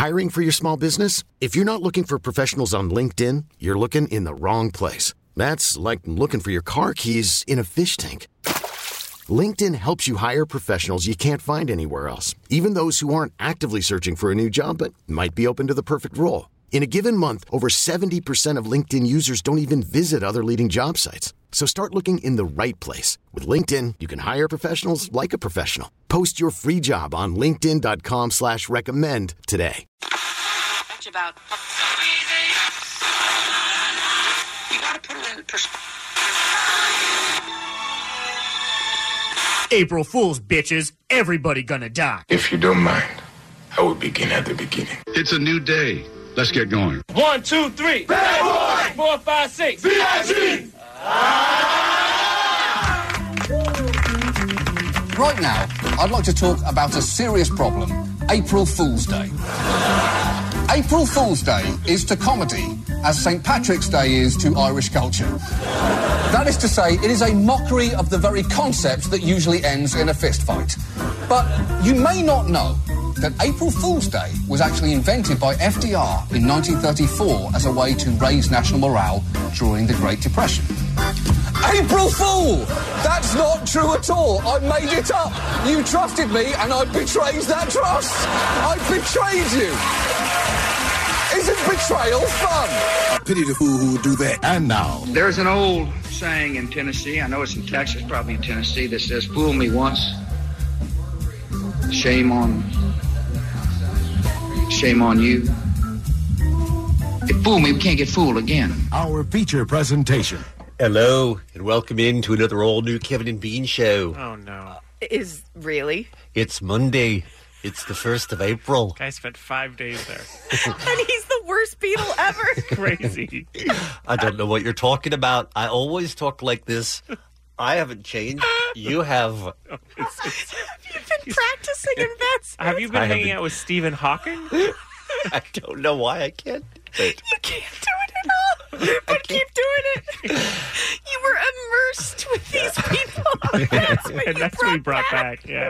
Hiring for your small business? If you're not looking for professionals on LinkedIn, you're looking in the wrong place. That's like looking for your car keys in a fish tank. LinkedIn helps you hire professionals you can't find anywhere else, even those who aren't actively searching for a new job but might be open to the perfect role. In a given month, over 70% of LinkedIn users don't even visit other leading job sites. So start looking in the right place. With LinkedIn, you can hire professionals like a professional. Post your free job on linkedin.com/recommend today. About you gotta put it in perspective. April Fools, bitches. Everybody gonna die. If you don't mind, I will begin at the beginning. It's a new day. Let's get going. 1, 2, 3. Bad boy! 4, 5, 6. B.I.G. Right now, I'd like to talk about a serious problem, April Fool's Day. April Fool's Day is to comedy as St. Patrick's Day is to Irish culture. That is to say, it is a mockery of the very concept that usually ends in a fist fight. But you may not know that April Fool's Day was actually invented by FDR in 1934 as a way to raise national morale during the Great Depression. April Fool! That's not true at all. I made it up. You trusted me and I betrayed that trust. I betrayed you. Isn't betrayal fun? I pity the fool who would do that. And now, there's an old saying in Tennessee, I know it's in Texas, probably in Tennessee, that says, fool me once, shame on you. If fool me, we can't get fooled again. our feature presentation. Hello, and welcome into another all-new Kevin and Bean show. Oh, no. Is really? It's Monday. It's the 1st of April. Guy spent 5 days there. And he's the worst Beatle ever. Crazy. I don't know what you're talking about. I always talk like this. I haven't changed. You have. Have you been practicing in bed? Have you been hanging out with Stephen Hawking? I don't know why I can't. You can't do it at all. But keep doing it. You were immersed with these people. That's what we brought back. Yeah.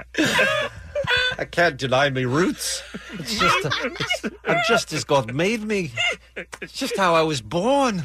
I can't deny my roots. It's just, I'm just as God made me. It's just how I was born.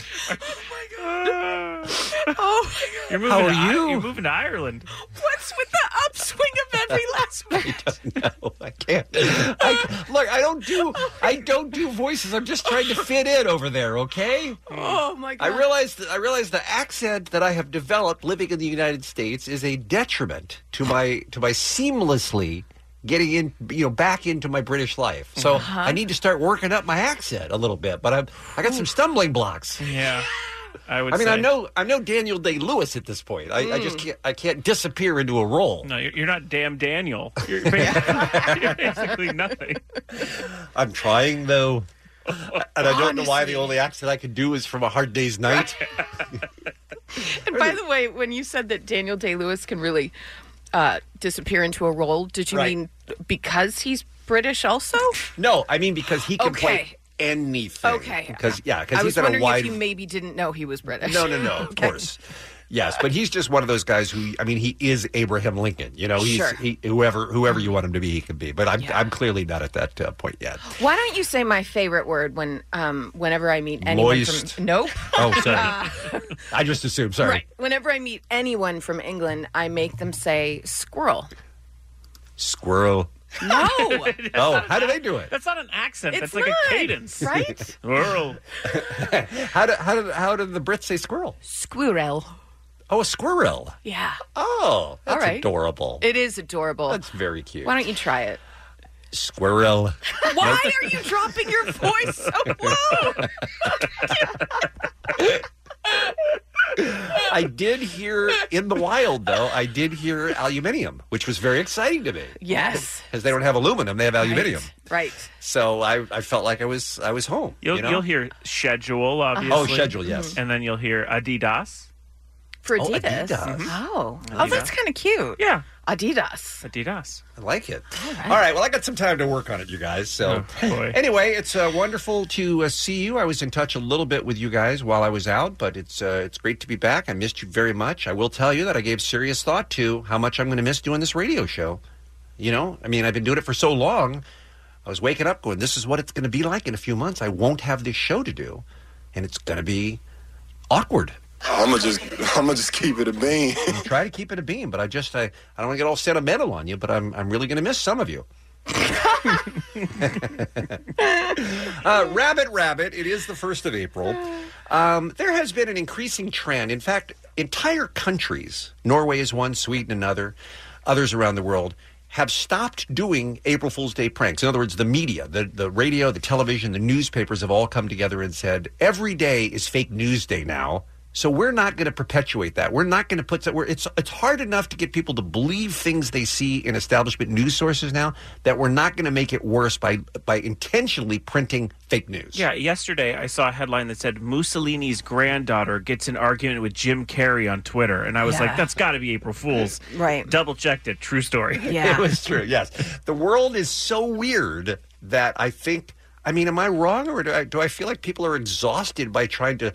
Oh my God. How are you? You're moving to Ireland. What's with the upswing of every last I don't know. I can't. Look, I don't do voices. I'm just trying to fit in over there, okay? Oh my God. I realize the accent that I have developed living in the United States is a detriment to my seamlessly getting in, back into my British life. So I need to start working up my accent a little bit, but I got some stumbling blocks. Yeah. I mean, I know Daniel Day-Lewis at this point. I just can't disappear into a role. No, you're not damn Daniel. You're basically nothing. I'm trying, though. And I don't know why the only accent I can do is from A Hard Day's Night. And by the way, when you said that Daniel Day-Lewis can really disappear into a role, did you mean because he's British also? No, I mean because he can play anything. Okay. Because I he's was got wondering a wide... if you maybe didn't know he was British. No, of course. Yes, but he's just one of those guys who, I mean, he is Abraham Lincoln. He's whoever you want him to be, he can be. But I'm clearly not at that point yet. Why don't you say my favorite word whenever I meet anyone Moist. from... Nope. Oh, sorry. I just assumed. Sorry. Right. Whenever I meet anyone from England, I make them say squirrel. Squirrel. No. Oh, how do they do it? That's not an accent. It's That's like not, a cadence. Right? Squirrel. How do the Brits say squirrel? Squirrel. Oh, a squirrel. Yeah. Oh, that's all right. Adorable. It is adorable. That's very cute. Why don't you try it? Squirrel. Why are you dropping your voice so low? I did hear in the wild, though, aluminium, which was very exciting to me. Yes. Because they don't have aluminum, they have aluminium. Right. So I felt like I was home. You'll hear schedule, obviously. Oh, schedule, yes. And then you'll hear Adidas. For Adidas. Adidas. Mm-hmm. Oh, Adidas. that's kind of cute. Yeah. Adidas. I like it. All right. Well, I got some time to work on it, you guys. So anyway, it's wonderful to see you. I was in touch a little bit with you guys while I was out, but it's great to be back. I missed you very much. I will tell you that I gave serious thought to how much I'm going to miss doing this radio show. I mean, I've been doing it for so long. was waking up going, this is what it's going to be like in a few months. I won't have this show to do, and it's going to be awkward. I'm gonna just keep it a beam. Try to keep it a beam, but I don't want to get all sentimental on you, but I'm really going to miss some of you. Rabbit, it is the 1st of April. There has been an increasing trend. In fact, entire countries, Norway is one, Sweden another, others around the world, have stopped doing April Fool's Day pranks. In other words, the media, the radio, the television, the newspapers have all come together and said, every day is fake news day now. So we're not going to perpetuate that. We're not going to put that. It's hard enough to get people to believe things they see in establishment news sources now that we're not going to make it worse by intentionally printing fake news. Yeah, yesterday I saw a headline that said Mussolini's granddaughter gets in an argument with Jim Carrey on Twitter, and I was like, that's got to be April Fool's. Right. Double checked it. True story. Yeah. It was true. Yes. The world is so weird that I think. I mean, am I wrong, or do I feel like people are exhausted by trying to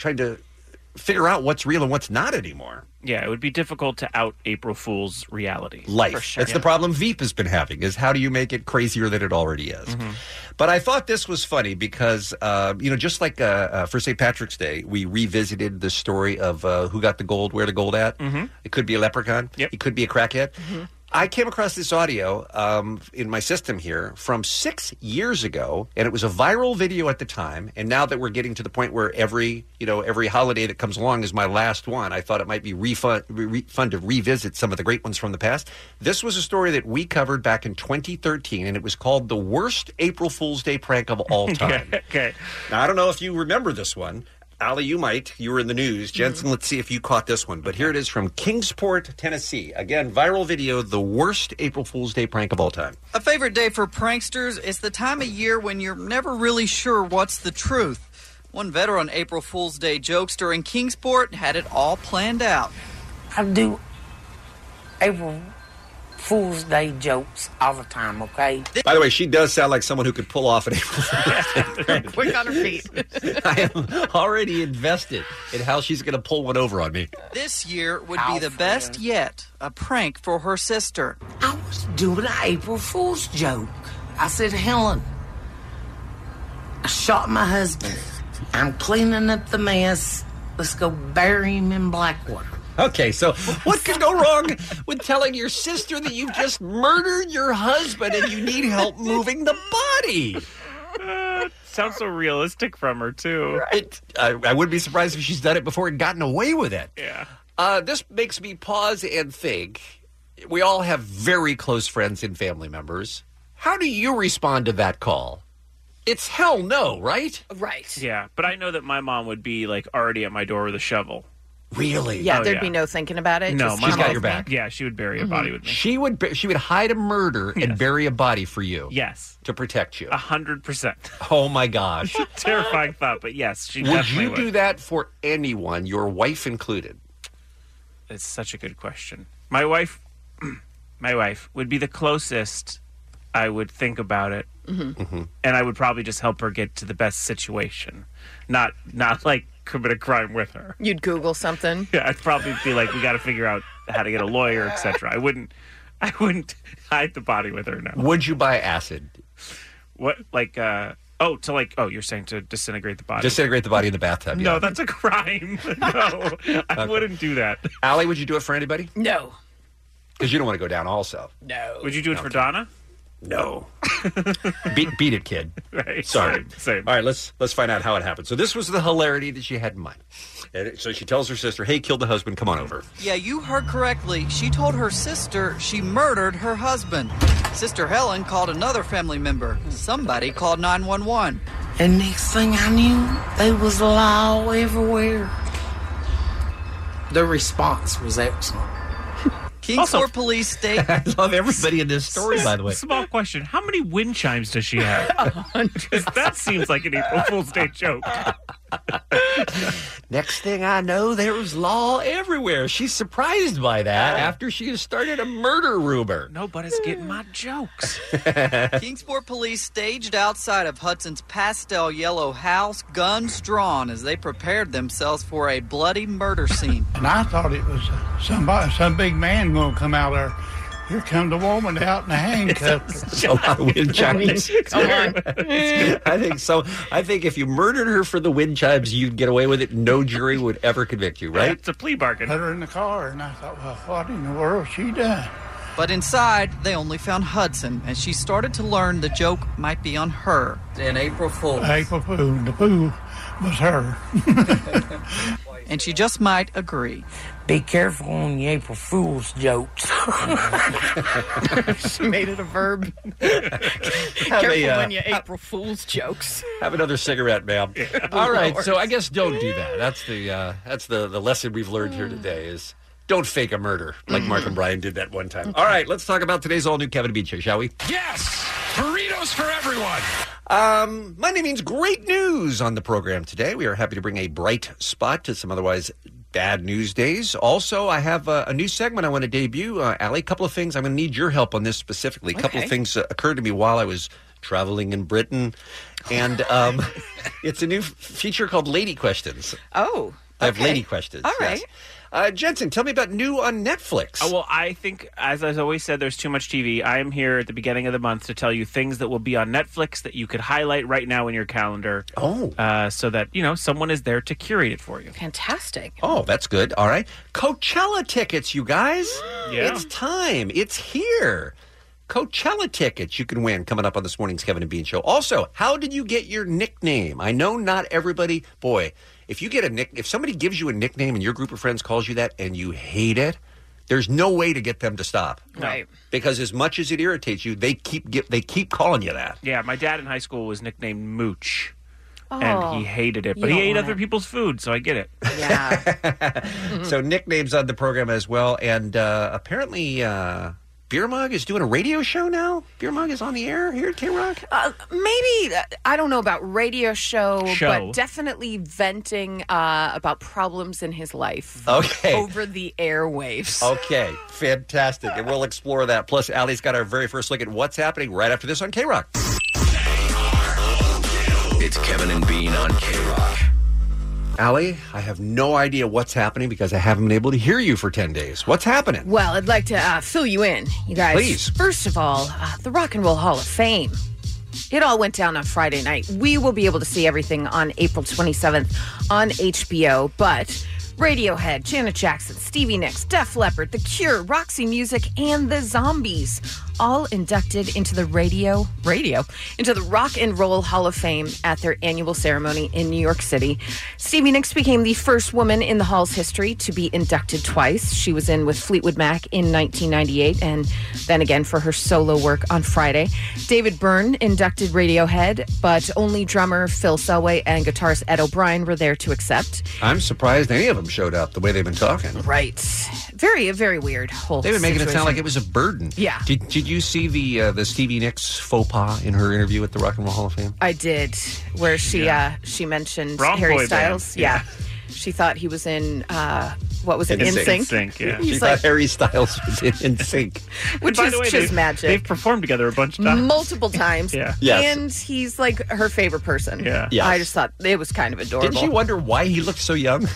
figure out what's real and what's not anymore? Yeah, it would be difficult to out April Fool's reality. Life. For sure. That's the problem Veep has been having, is how do you make it crazier than it already is? Mm-hmm. But I thought this was funny because, just like for St. Patrick's Day, we revisited the story of who got the gold, where the gold at. Mm-hmm. It could be a leprechaun. Yep. It could be a crackhead. Mm-hmm. I came across this audio in my system here from 6 years ago, and it was a viral video at the time. And now that we're getting to the point where every holiday that comes along is my last one, I thought it might be fun to revisit some of the great ones from the past. This was a story that we covered back in 2013, and it was called The Worst April Fool's Day Prank of All Time. Okay. Now, I don't know if you remember this one. Allie, you might. You were in the news. Jensen, let's see if you caught this one. But here it is from Kingsport, Tennessee. Again, viral video, the worst April Fool's Day prank of all time. A favorite day for pranksters is the time of year when you're never really sure what's the truth. One veteran April Fool's Day jokester in Kingsport had it all planned out. I do April Fool's Day jokes all the time, okay? By the way, she does sound like someone who could pull off an April Fool's Day. Quick on her feet. I am already invested in how she's going to pull one over on me. This year would be the best yet, a prank for her sister. I was doing an April Fool's joke. I said, Helen, I shot my husband. I'm cleaning up the mess. Let's go bury him in Blackwater. Okay, so what could go wrong with telling your sister that you've just murdered your husband and you need help moving the body? Sounds so realistic from her, too. I wouldn't be surprised if she's done it before and gotten away with it. Yeah. This makes me pause and think. We all have very close friends and family members. How do you respond to that call? It's hell no, right? Right. Yeah, but I know that my mom would be, like, already at my door with a shovel. Really? Yeah, there'd be no thinking about it. No, Just she's come got with your me. back. Yeah, she would bury a body with me. She would hide a murder and bury a body for you. Yes. To protect you. 100%. Oh, my gosh. Terrifying thought, but yes, she would definitely you do that for anyone, your wife included? It's such a good question. My wife would be the closest I would think about it. Mm-hmm. Mm-hmm. And I would probably just help her get to the best situation. Not like commit a crime with her. You'd Google something. Yeah, I'd probably be like, we got to figure out how to get a lawyer, etc. I wouldn't hide the body with her, no. Would you buy acid? What, like, you're saying to disintegrate the body? Disintegrate the body in the bathtub, No, yeah. that's a crime. No, I wouldn't do that. Allie, would you do it for anybody? No. Because you don't want to go down also. No. Would you do it for Donna? No. Beat it, kid. Right. Sorry. Same. All right, let's find out how it happened. So this was the hilarity that she had in mind. And so she tells her sister, hey, killed the husband, come on over. Yeah, you heard correctly. She told her sister she murdered her husband. Sister Helen called another family member. Somebody called 911. And next thing I knew, there was law everywhere. The response was excellent. Kingsport Police State. I love everybody in this story, by the way. Small question. How many wind chimes does she have? 'Cause that seems like an April Fool's Day joke. Next thing I know, there was law everywhere. She's surprised by that after she has started a murder rumor. Nobody's getting my jokes. Kingsport Police staged outside of Hudson's pastel yellow house, guns drawn, as they prepared themselves for a bloody murder scene. And I thought it was some big man going to come out there Here come the woman out in the handcuffs. A lot of wind chimes. Come on. I think so. I think if you murdered her for the wind chimes, you'd get away with it. No jury would ever convict you, right? It's a plea bargain. Put her in the car, and I thought, well, what in the world she done? But inside, they only found Hudson, and she started to learn the joke might be on her. An April Fool. April Fool. The fool was her. And she just might agree. Be careful on the April Fool's jokes. She made it a verb. Careful when you April Fool's jokes. Have another cigarette, ma'am. All right, so I guess don't do that. That's the lesson we've learned here today is don't fake a murder like Mark and Brian did that one time. All right, let's talk about today's all-new Kevin and Bean show, shall we? Yes! Burritos for everyone! Monday means great news on the program today. We are happy to bring a bright spot to some otherwise bad news days. Also, I have a new segment I want to debut. Allie, a couple of things. I'm going to need your help on this specifically. A couple of things occurred to me while I was traveling in Britain. And it's a new feature called Lady Questions. Oh, I have Lady Questions. All right. Yes. Jensen, tell me about new on Netflix. Well, I think, as I've always said, there's too much TV. I am here at the beginning of the month to tell you things that will be on Netflix that you could highlight right now in your calendar. Oh. So that, someone is there to curate it for you. Fantastic. Oh, that's good. All right. Coachella tickets, you guys. Yeah. It's time. It's here. Coachella tickets you can win coming up on this morning's Kevin and Bean show. Also, how did you get your nickname? I know not everybody, boy, if somebody gives you a nickname and your group of friends calls you that and you hate it, there's no way to get them to stop. Right. Because as much as it irritates you, they keep calling you that. Yeah, my dad in high school was nicknamed Mooch. Oh, and he hated it, but he ate other people's food, so I get it. Yeah. So nicknames on the program as well. And apparently Beer Mug is doing a radio show now? Beer Mug is on the air here at K-Rock? Maybe, I don't know about radio show, but definitely venting about problems in his life. Okay. Over the airwaves. Okay, fantastic. And we'll explore that. Plus, Allie's got our very first look at what's happening right after this on K-Rock. It's Kevin and Bean on K-Rock. Allie, I have no idea what's happening because I haven't been able to hear you for 10 days. What's happening? Well, I'd like to fill you in, you guys. Please. First of all, the Rock and Roll Hall of Fame. It all went down on Friday night. We will be able to see everything on April 27th on HBO, but Radiohead, Janet Jackson, Stevie Nicks, Def Leppard, The Cure, Roxy Music, and The Zombies all inducted into the into the Rock and Roll Hall of Fame at their annual ceremony in New York City. Stevie Nicks became the first woman in the Hall's history to be inducted twice. She was in with Fleetwood Mac in 1998 and then again for her solo work on Friday. David Byrne inducted Radiohead, but only drummer Phil Selway and guitarist Ed O'Brien were there to accept. I'm surprised any of them showed up the way they've been talking. Right. Very, very weird whole They've been making situation. it sound like it was a burden. Yeah. Did you see the Stevie Nicks faux pas in her interview at the Rock and Roll Hall of Fame? I did, where she mentioned Wrong Harry boy Styles. band. Yeah. She thought he was in, what was it, NSYNC. NSYNC? Yeah. She thought Harry Styles was in sync. Which By is the way, just magic. They've performed together a bunch of times. Multiple times. Yeah. Yes. And he's like her favorite person. Yeah. Yes. I just thought it was kind of adorable. Didn't you wonder why he looked so young?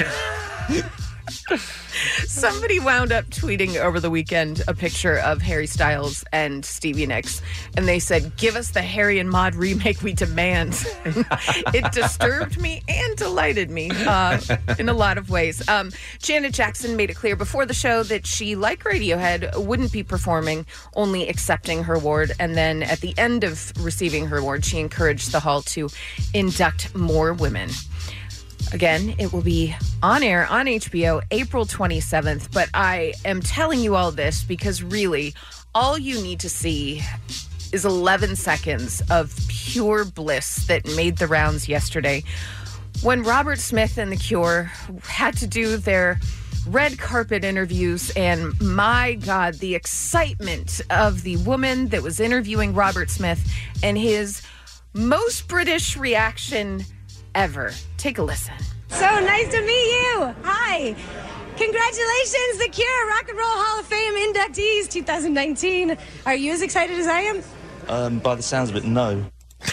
Somebody wound up tweeting over the weekend a picture of Harry Styles and Stevie Nicks, and they said, "Give us the Harry and Maude remake we demand." It disturbed me and delighted me in a lot of ways. Janet Jackson made it clear before the show that she, like Radiohead, wouldn't be performing, only accepting her award. And then at the end of receiving her award, she encouraged the hall to induct more women. Again, it will be on air on HBO April 27th, but I am telling you all this because really all you need to see is 11 seconds of pure bliss that made the rounds yesterday when Robert Smith and The Cure had to do their red carpet interviews, and my God, the excitement of the woman that was interviewing Robert Smith and his most British reaction ever. Take a listen. So nice to meet you. Hi. Congratulations, The Cure, Rock and Roll Hall of Fame inductees 2019. Are you as excited as I am? By the sounds of it, no.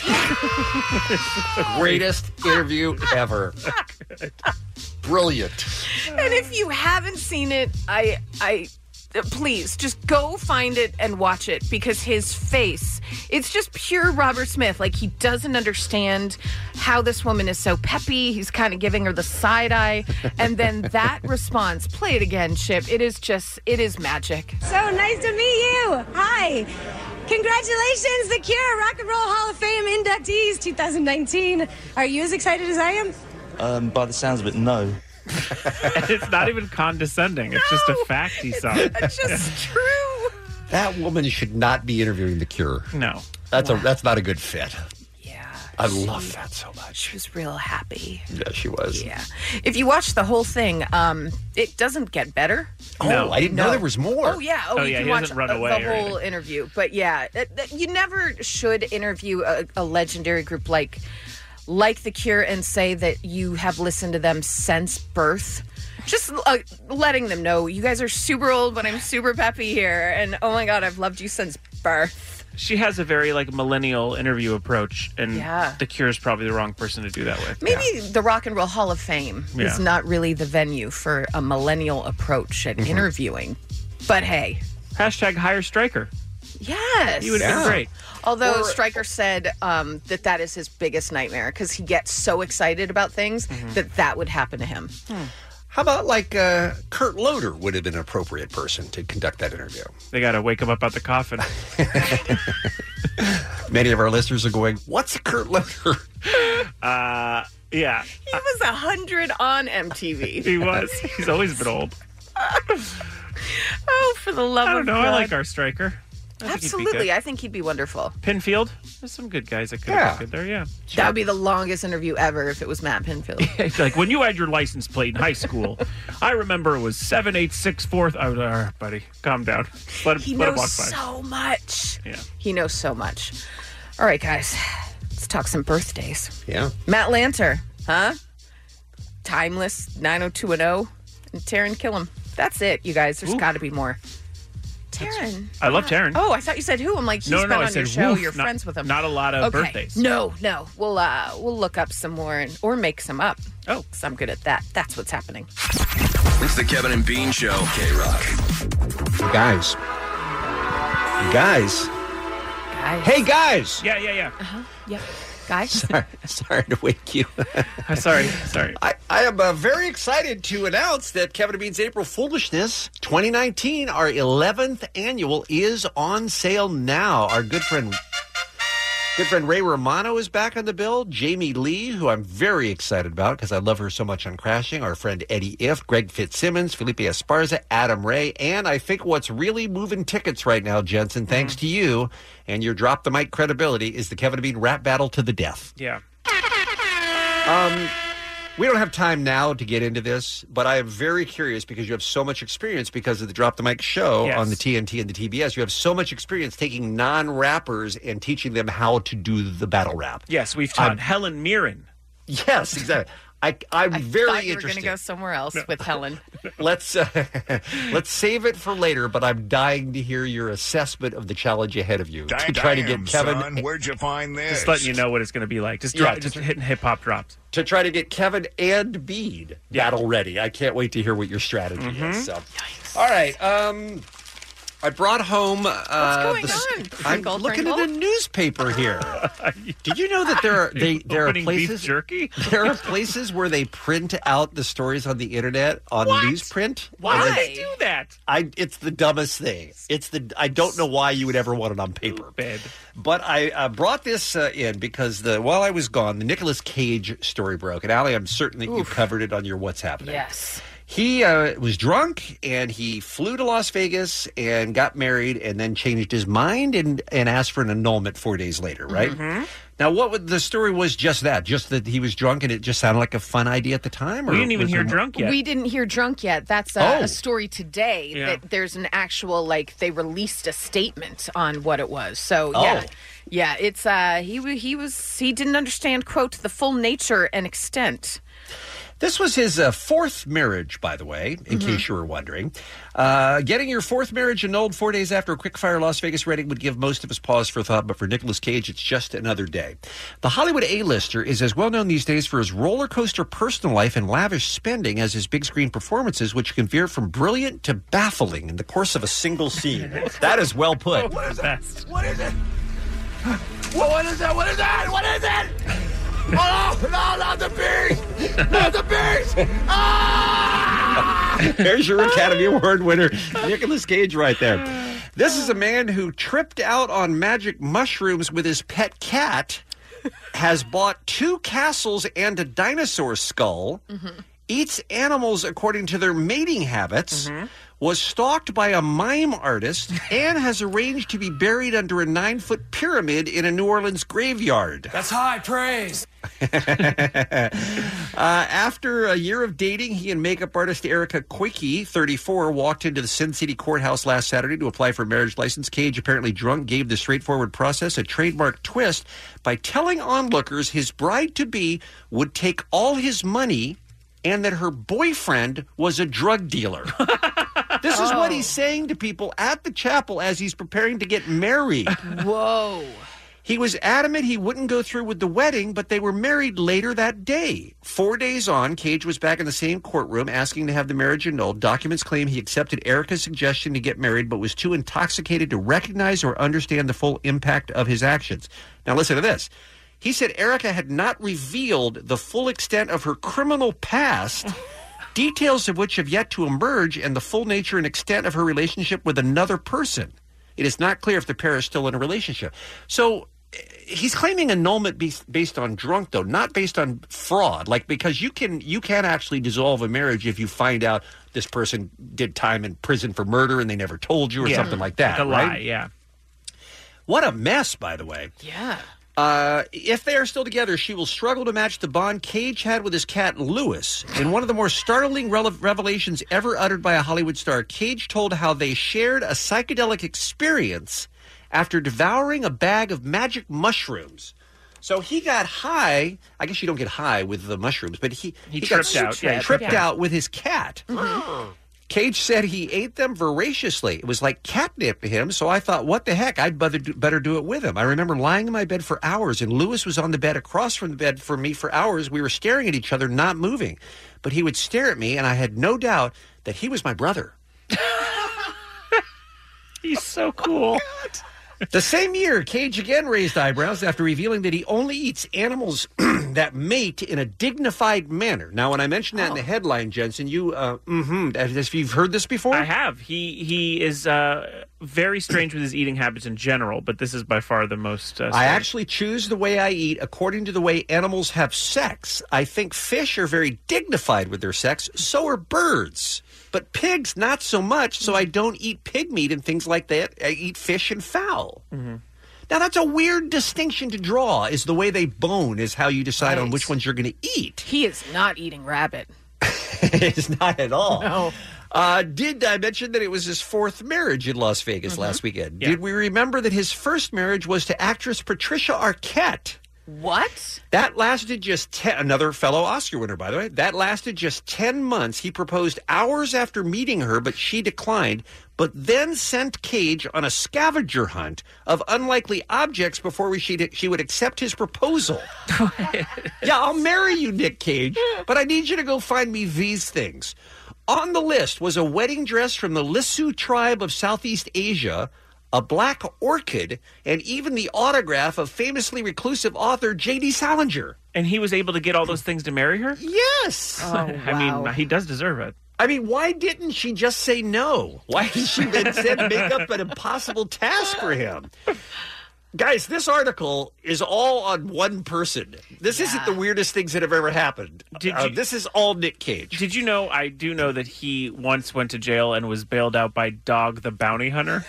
Greatest interview ever. Brilliant. And if you haven't seen it, I please, just go find it and watch it because his face, it's just pure Robert Smith. Like, he doesn't understand how this woman is so peppy. He's kind of giving her the side eye. And then that response, play it again, Chip. It is magic. So nice to meet you. Hi. Congratulations, the Cure Rock and Roll Hall of Fame inductees 2019. Are you as excited as I am? By the sounds of it, no. And it's not even condescending. It's just a fact he saw. It's just true. That woman should not be interviewing The Cure. No. That's not a good fit. Yeah. I love that so much. She was real happy. Yeah, she was. Yeah. If you watch the whole thing, it doesn't get better. Oh, I didn't know there was more. Oh, yeah. Oh, you yeah, can he watch doesn't run away the or whole interview. But yeah, you never should interview a legendary group like The Cure and say that you have listened to them since birth. Just letting them know you guys are super old, but I'm super peppy here. And oh my God, I've loved you since birth. She has a very millennial interview approach, and The Cure is probably the wrong person to do that with. Maybe the Rock and Roll Hall of Fame is not really the venue for a millennial approach at interviewing. But hey. Hashtag hire Stryker. Yes. He would have been great. Although Stryker said that is his biggest nightmare because he gets so excited about things that would happen to him. How about Kurt Loder would have been an appropriate person to conduct that interview? They got to wake him up out the coffin. Many of our listeners are going, what's Kurt Loder? Yeah. He was 100 on MTV. He was. He's always been old. Oh, for the love of God. I don't know. I like our Stryker. Absolutely. I think he'd be wonderful. Pinfield? There's some good guys that could have been good there, yeah. That would be the longest interview ever if it was Matt Pinfield. Like, when you had your license plate in high school, I remember it was 7864th. I was all right, buddy. Calm down. Let him walk by. So much. Yeah. He knows so much. All right, guys. Let's talk some birthdays. Yeah. Matt Lanter, huh? Timeless, 90210, and Taran Killam. That's it, you guys. There's got to be more. Taran. I love Taran. Oh, I thought you said who. I'm like, he's been on your show. You're friends with him. Not a lot of birthdays. No. We'll look up some more or make some up. Oh, because I'm good at that. That's what's happening. It's the Kevin and Bean Show. K-Rock. Guys. Hey, guys. Yeah. Yep. Guys. Sorry to wake you. Sorry. I am very excited to announce that Kevin and Bean's April Foolishness 2019, our 11th annual, is on sale now. Our good friend Ray Romano is back on the bill. Jamie Lee, who I'm very excited about because I love her so much on Crashing. Our friend Eddie Ift, Greg Fitzsimmons, Felipe Esparza, Adam Ray. And I think what's really moving tickets right now, Jensen, thanks to you and your drop the mic credibility, is the Kevin and Bean rap battle to the death. Yeah. We don't have time now to get into this, but I am very curious because you have so much experience because of the Drop the Mic show on the TNT and the TBS. You have so much experience taking non-rappers and teaching them how to do the battle rap. Yes, we've taught Helen Mirren. Yes, exactly. I'm very thought you were interested. going to go somewhere else with Helen. Let's save it for later, but I'm dying to hear your assessment of the challenge ahead of you to try to get Kevin. Son, where'd you find this? Just letting you know what it's going to be like. Just hitting hip hop drops. To try to get Kevin and Bean battle ready. I can't wait to hear what your strategy is. So. All right. I brought home. What's going on? I'm looking at a newspaper here. Did you know that there are places beef jerky? There are places where they print out the stories on the internet on newsprint. Why do they do that? It's the dumbest thing. I don't know why you would ever want it on paper. But I brought this in because while I was gone, the Nicolas Cage story broke, and Allie, I'm certain that you covered it on your What's Happening. Yes. He was drunk, and he flew to Las Vegas and got married and then changed his mind and asked for an annulment 4 days later, right? Mm-hmm. Now, the story was just that he was drunk and it just sounded like a fun idea at the time? We didn't even hear drunk yet. We didn't hear drunk yet. That's a story today that there's an actual, they released a statement on what it was. So, yeah, it's, he didn't understand, quote, the full nature and extent. This was his fourth marriage, by the way, in case you were wondering. Getting your fourth marriage annulled 4 days after a quick-fire Las Vegas wedding would give most of us pause for thought, but for Nicolas Cage, it's just another day. The Hollywood A-lister is as well known these days for his roller coaster personal life and lavish spending as his big-screen performances, which can veer from brilliant to baffling in the course of a single scene. That is well put. What is that? What is it? What is that? What is that? What is it? Oh, no, not the bees! Not the bees! Ah! There's your Academy Award winner, Nicolas Cage, right there. This is a man who tripped out on magic mushrooms with his pet cat, has bought 2 castles and a dinosaur skull, eats animals according to their mating habits, was stalked by a mime artist, and has arranged to be buried under a 9-foot pyramid in a New Orleans graveyard. That's high praise. After a year of dating, he and makeup artist Erica Quickie, 34, walked into the Sin City courthouse last Saturday to apply for a marriage license. Cage, apparently drunk, gave the straightforward process a trademark twist by telling onlookers his bride-to-be would take all his money and that her boyfriend was a drug dealer. This is what he's saying to people at the chapel as he's preparing to get married. Whoa. He was adamant he wouldn't go through with the wedding, but they were married later that day. 4 days on, Cage was back in the same courtroom asking to have the marriage annulled. Documents claim he accepted Erica's suggestion to get married, but was too intoxicated to recognize or understand the full impact of his actions. Now listen to this. He said Erica had not revealed the full extent of her criminal past, details of which have yet to emerge, and the full nature and extent of her relationship with another person. It is not clear if the pair is still in a relationship. So he's claiming annulment based on drunk, though, not based on fraud. Like, because you can actually dissolve a marriage if you find out this person did time in prison for murder and they never told you or something like that. Like a right? lie, yeah. What a mess, by the way. Yeah. If they are still together, she will struggle to match the bond Cage had with his cat, Lewis. In one of the more startling revelations ever uttered by a Hollywood star, Cage told how they shared a psychedelic experience after devouring a bag of magic mushrooms. So he got high. I guess you don't get high with the mushrooms, but he tripped out. Yeah, tripped out with his cat. Cage said he ate them voraciously. It was like catnip to him, so I thought, what the heck, I'd better do it with him. I remember lying in my bed for hours, and Lewis was on the bed across from the bed from me for hours. We were staring at each other, not moving. But he would stare at me, and I had no doubt that he was my brother. He's so cool. The same year, Cage again raised eyebrows after revealing that he only eats animals that mate in a dignified manner. Now, when I mentioned that in the headline, Jensen, you, if you've heard this before? I have. He is very strange with his eating habits in general, but this is by far the most I actually choose the way I eat according to the way animals have sex. I think fish are very dignified with their sex. So are birds. But pigs, not so much, so I don't eat pig meat and things like that. I eat fish and fowl. Mm-hmm. Now, that's a weird distinction to draw, is the way they bone is how you decide on which ones you're going to eat. He is not eating rabbit. It's not at all. No. Did I mention that it was his fourth marriage in Las Vegas last weekend? Yeah. Did we remember that his first marriage was to actress Patricia Arquette? What? That lasted just another fellow Oscar winner, by the way. That lasted just 10 months. He proposed hours after meeting her, but she declined, but then sent Cage on a scavenger hunt of unlikely objects before she would accept his proposal. Yeah, I'll marry you, Nick Cage, but I need you to go find me these things. On the list was a wedding dress from the Lisu tribe of Southeast Asia, a black orchid, and even the autograph of famously reclusive author J.D. Salinger. And he was able to get all those things to marry her? Yes! Oh, wow. I mean, he does deserve it. I mean, why didn't she just say no? Why did she instead make up an impossible task for him? Guys, this article is all on one person. This isn't the weirdest things that have ever happened. This is all Nick Cage. Did you know, I do know that he once went to jail and was bailed out by Dog the Bounty Hunter?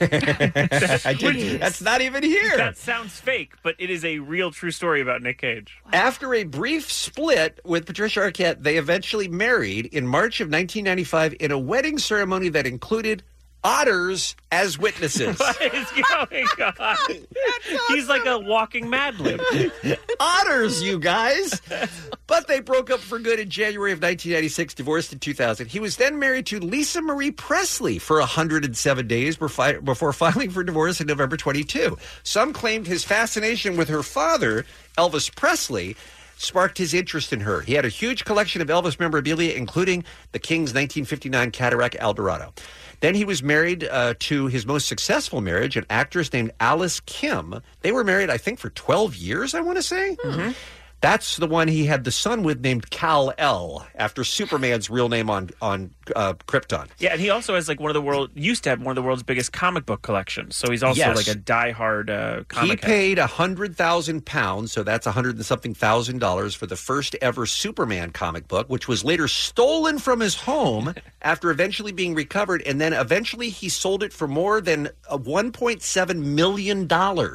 I did. That's not even here. That sounds fake, but it is a real true story about Nick Cage. Wow. After a brief split with Patricia Arquette, they eventually married in March of 1995 in a wedding ceremony that included otters as witnesses. What is going on? He's like a walking Mad Lib. Otters, you guys. But they broke up for good in January of 1996, divorced in 2000. He was then married to Lisa Marie Presley for 107 days before filing for divorce in November 22. Some claimed his fascination with her father, Elvis Presley, sparked his interest in her. He had a huge collection of Elvis memorabilia, including the King's 1959 Cadillac Eldorado. Then he was married to his most successful marriage, an actress named Alice Kim. They were married, I think, for 12 years, I want to say. Mm-hmm. That's the one he had the son with named Kal-El, after Superman's real name on Krypton. Yeah, and he also has used to have one of the world's biggest comic book collections. So he's also like a diehard comic He paid £100,000, so that's $100 and something thousand for the first ever Superman comic book, which was later stolen from his home after eventually being recovered, and then eventually he sold it for more than $1.7 million.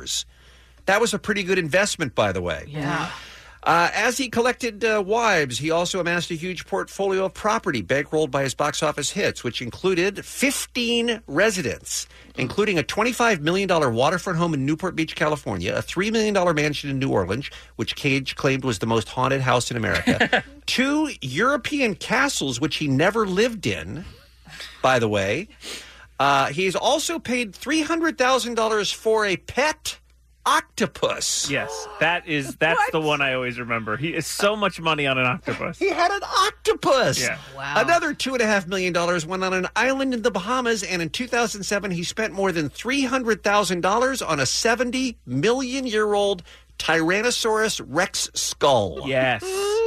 That was a pretty good investment, by the way. Yeah. As he collected wives, he also amassed a huge portfolio of property bankrolled by his box office hits, which included 15 residents, including a $25 million waterfront home in Newport Beach, California, a $3 million mansion in New Orleans, which Cage claimed was the most haunted house in America, 2 European castles, which he never lived in, by the way. He's also paid $300,000 for a pet octopus. Yes, that's the one I always remember. He is so much money on an octopus. He had an octopus. Yeah. Wow. Another $2.5 million went on an island in the Bahamas, and in 2007, he spent more than $300,000 on a 70-million-year-old Tyrannosaurus Rex skull. Yes.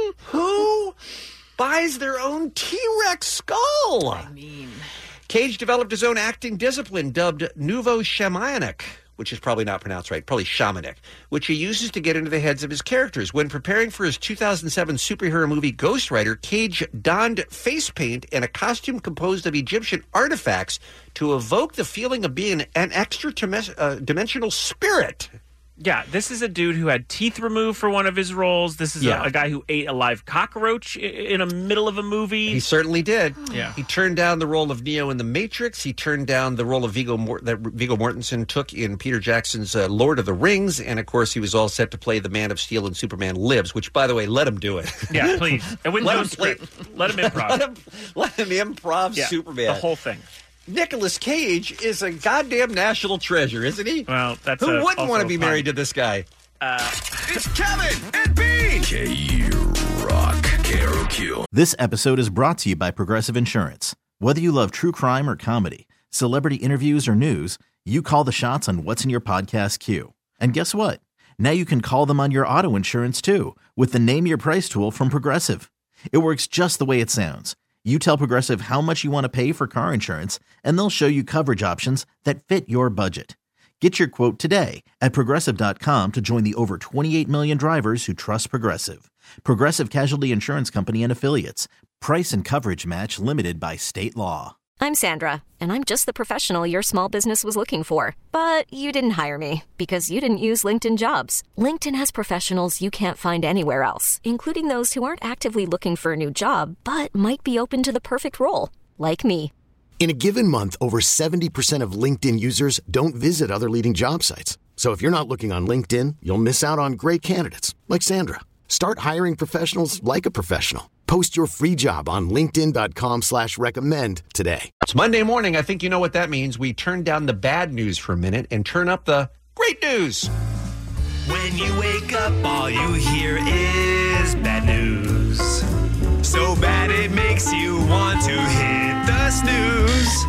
Who buys their own T-Rex skull? I mean, Cage developed his own acting discipline dubbed Nouveau Shamanic, which is probably not pronounced right, probably shamanic, which he uses to get into the heads of his characters. When preparing for his 2007 superhero movie Ghost Rider, Cage donned face paint and a costume composed of Egyptian artifacts to evoke the feeling of being an extra-dimensional spirit. Yeah, this is a dude who had teeth removed for one of his roles. This is a guy who ate a live cockroach in the middle of a movie. He certainly did. Yeah. He turned down the role of Neo in The Matrix. He turned down the role of that Viggo Mortensen took in Peter Jackson's Lord of the Rings. And, of course, he was all set to play the Man of Steel in Superman Lives, which, by the way, let him do it. Yeah, please. And with no script. Let him improv. Let him improv Superman. The whole thing. Nicolas Cage is a goddamn national treasure, isn't he? Well, that's who wouldn't want to be married to this guy? It's Kevin and Bean. K-Rock, KROQ. This episode is brought to you by Progressive Insurance. Whether you love true crime or comedy, celebrity interviews or news, you call the shots on what's in your podcast queue. And guess what? Now you can call them on your auto insurance too with the Name Your Price tool from Progressive. It works just the way it sounds. You tell Progressive how much you want to pay for car insurance, and they'll show you coverage options that fit your budget. Get your quote today at Progressive.com to join the over 28 million drivers who trust Progressive. Progressive Casualty Insurance Company and Affiliates. Price and coverage match limited by state law. I'm Sandra, and I'm just the professional your small business was looking for. But you didn't hire me because you didn't use LinkedIn Jobs. LinkedIn has professionals you can't find anywhere else, including those who aren't actively looking for a new job, but might be open to the perfect role, like me. In a given month, over 70% of LinkedIn users don't visit other leading job sites. So if you're not looking on LinkedIn, you'll miss out on great candidates like Sandra. Start hiring professionals like a professional. Post your free job on linkedin.com/recommend today. It's Monday morning. I think you know what that means. We turn down the bad news for a minute and turn up the great news. When you wake up, all you hear is bad news. So bad it makes you want to hit the snooze.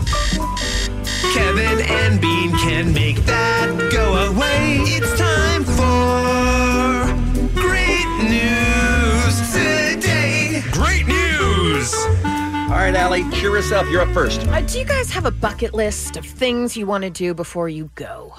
Kevin and Bean can make that go away. It's time for great news today. Great news! All right, Allie, cheer us up. You're up first. Do you guys have a bucket list of things you want to do before you go?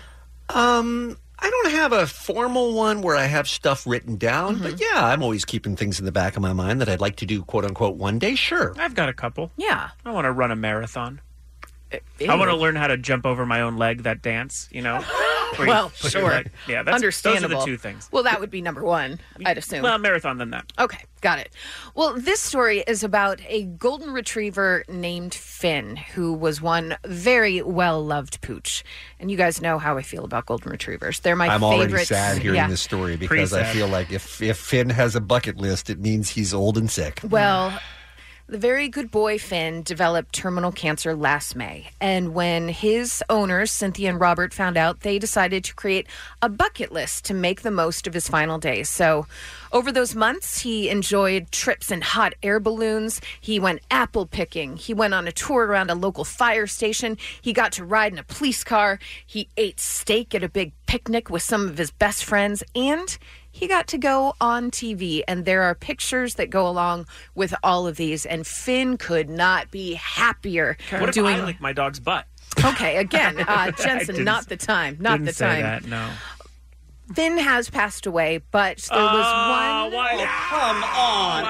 I don't have a formal one where I have stuff written down, but yeah, I'm always keeping things in the back of my mind that I'd like to do, quote unquote, one day. Sure. I've got a couple. Yeah. I want to run a marathon. I want to learn how to jump over my own leg, that dance, you know? Where you Well, put your sure. leg- Yeah, those are Understandable. the two things. Well, that would be number one, I'd assume. Well, marathon than that. Okay, got it. Well, this story is about a golden retriever named Finn, who was one very well-loved pooch. And you guys know how I feel about golden retrievers. They're my I'm favorite. already sad hearing this story because I feel like if Finn has a bucket list, it means he's old and sick. Well, the very good boy Finn developed terminal cancer last May. And when his owners, Cynthia and Robert, found out, they decided to create a bucket list to make the most of his final days. So over those months, he enjoyed trips in hot air balloons. He went apple picking. He went on a tour around a local fire station. He got to ride in a police car. He ate steak at a big picnic with some of his best friends. And he got to go on TV, and there are pictures that go along with all of these, and Finn could not be happier What if doing. I lick my dog's butt? Okay, again, Jensen, not the time. Not Didn't the say time. that, no. Finn has passed away, but there was one. Why? Come on,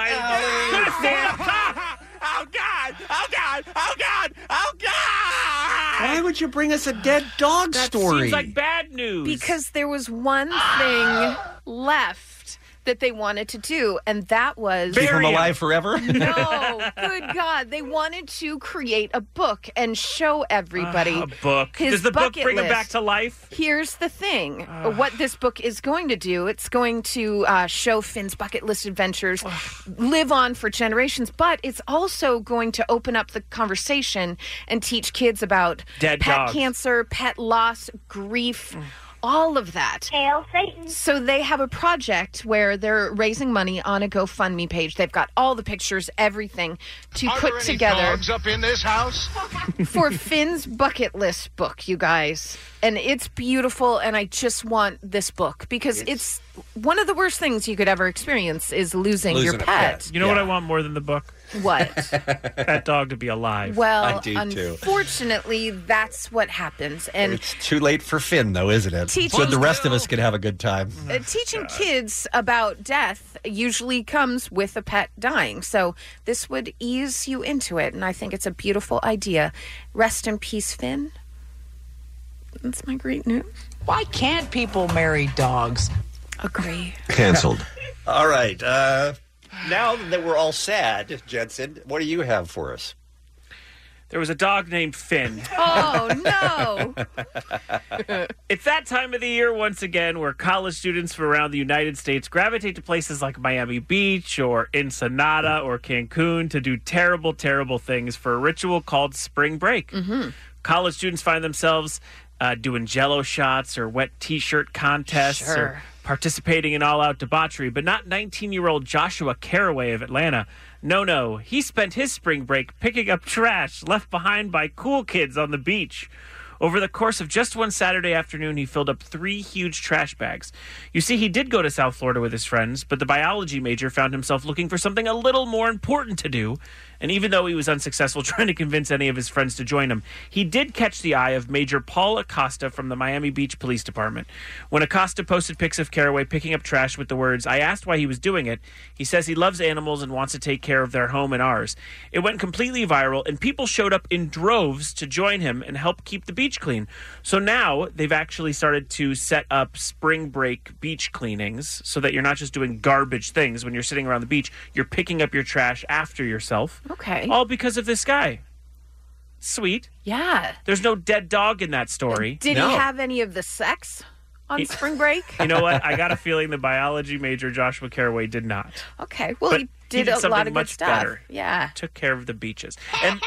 Oh, God! Oh, God! Oh, God! Oh, God! Why would you bring us a dead dog story? Seems like bad news. Because there was one thing left that they wanted to do, and that was... Keep him alive forever? No, good God. They wanted to create a book and show everybody A book. his Does the book bucket bring him list. back to life? Here's the thing. What this book is going to do, it's going to show Finn's bucket list adventures live on for generations, but it's also going to open up the conversation and teach kids about Dead pet dogs. cancer, pet loss, grief, all of that. Hail Satan. So they have a project where they're raising money on a GoFundMe page. They've got all the pictures, everything to put together up in this house? for Finn's bucket list book, you guys. And it's beautiful, and I just want this book because it's one of the worst things you could ever experience is losing your a pet. You know what I want more than the book? What? That dog to be alive. Well, I do, too. unfortunately, that's what happens. And It's too late for Finn, though, isn't it? Teaching- So the rest of us could have a good time. teaching kids about death usually comes with a pet dying. So this would ease you into it, and I think it's a beautiful idea. Rest in peace, Finn. That's my great news. Why can't people marry dogs? Agree. Canceled. All right. Now that we're all sad, Jensen, what do you have for us? There was a dog named Finn. Oh, no. It's that time of the year once again where college students from around the United States gravitate to places like Miami Beach or Ensenada or Cancun to do terrible, terrible things for a ritual called spring break. College students find themselves doing Jell-O shots or wet T-shirt contests or Sure. participating in all-out debauchery, but not 19-year-old Joshua Caraway of Atlanta. No, he spent his spring break picking up trash left behind by cool kids on the beach. Over the course of just one Saturday afternoon, he filled up 3 huge trash bags. You see, he did go to South Florida with his friends, but the biology major found himself looking for something a little more important to do. And even though he was unsuccessful trying to convince any of his friends to join him, he did catch the eye of Major Paul Acosta from the Miami Beach Police Department. When Acosta posted pics of Caraway picking up trash with the words, "I asked why he was doing it," he says he loves animals and wants to take care of their home and ours. It went completely viral, and people showed up in droves to join him and help keep the beach clean. So now they've actually started to set up spring break beach cleanings so that you're not just doing garbage things when you're sitting around the beach. You're picking up your trash after yourself. Okay. All because of this guy. Sweet. Yeah. There's no dead dog in that story. Did he have any of the sex on spring break? You know what? I got a feeling the biology major, Joshua Caraway, did not. Okay. Well, But he did a something lot of good much stuff. better. Yeah. Took care of the beaches. And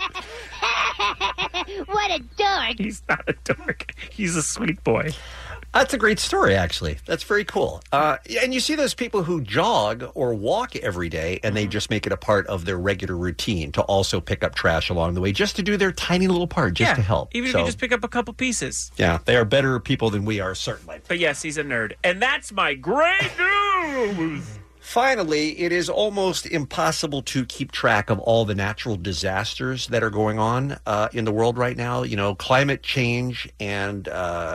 What a dork. he's not a dork. He's a sweet boy. That's a great story, actually. That's very cool. And you see those people who jog or walk every day, and they just make it a part of their regular routine to also pick up trash along the way, just to do their tiny little part, just to help. Even if So, you just pick up a couple pieces. yeah, they are better people than we are, certainly. But yes, he's a nerd. And that's my great news. Finally, it is almost impossible to keep track of all the natural disasters that are going on in the world right now. You know, climate change and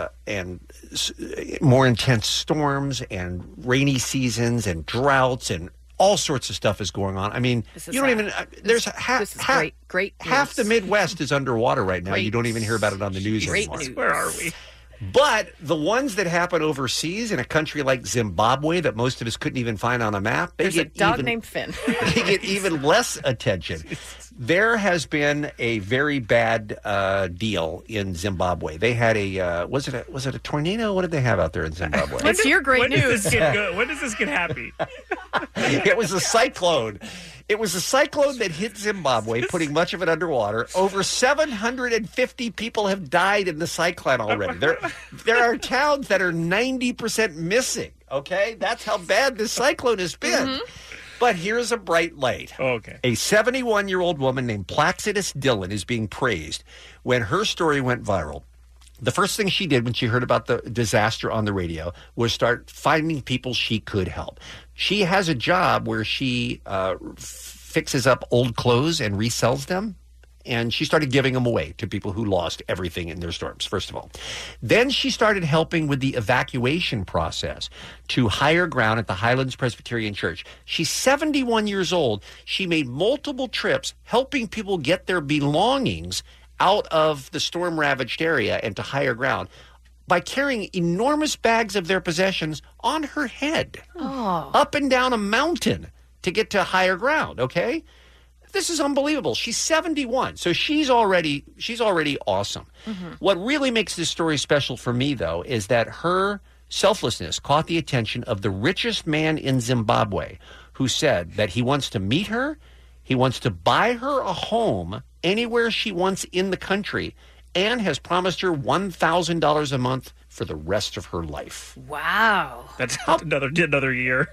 more intense storms and rainy seasons and droughts and all sorts of stuff is going on. I mean, This is you don't sad. even there's This is great half news. the Midwest is underwater right now. Great You don't even hear about it on the news Great anymore. news. Where are we? But the ones that happen overseas in a country like Zimbabwe that most of us couldn't even find on a map, There's a dog named Finn. They get even less attention. There has been a very bad deal in Zimbabwe. They had a was it a tornado? What did they have out there in Zimbabwe? It's your great news. When does this get happy? It was a cyclone. It was a cyclone that hit Zimbabwe, putting much of it underwater. Over 750 people have died in the cyclone already. There are towns that are 90% missing, okay? That's how bad this cyclone has been. Mm-hmm. But here's a bright light. Okay. A 71-year-old woman named Placidus Dillon is being praised when her story went viral. The first thing she did when she heard about the disaster on the radio was start finding people she could help. She has a job where she fixes up old clothes and resells them. And she started giving them away to people who lost everything in their storms, first of all. Then she started helping with the evacuation process to higher ground at the Highlands Presbyterian Church. She's 71 years old. She made multiple trips helping people get their belongings out of the storm-ravaged area and to higher ground by carrying enormous bags of their possessions on her head, up and down a mountain to get to higher ground, okay? This is unbelievable. She's 71, so she's already awesome. Mm-hmm. What really makes this story special for me, though, is that her selflessness caught the attention of the richest man in Zimbabwe, who said that he wants to meet her, he wants to buy her a home anywhere she wants in the country, and has promised her $1,000 a month for the rest of her life. Wow. That's another year.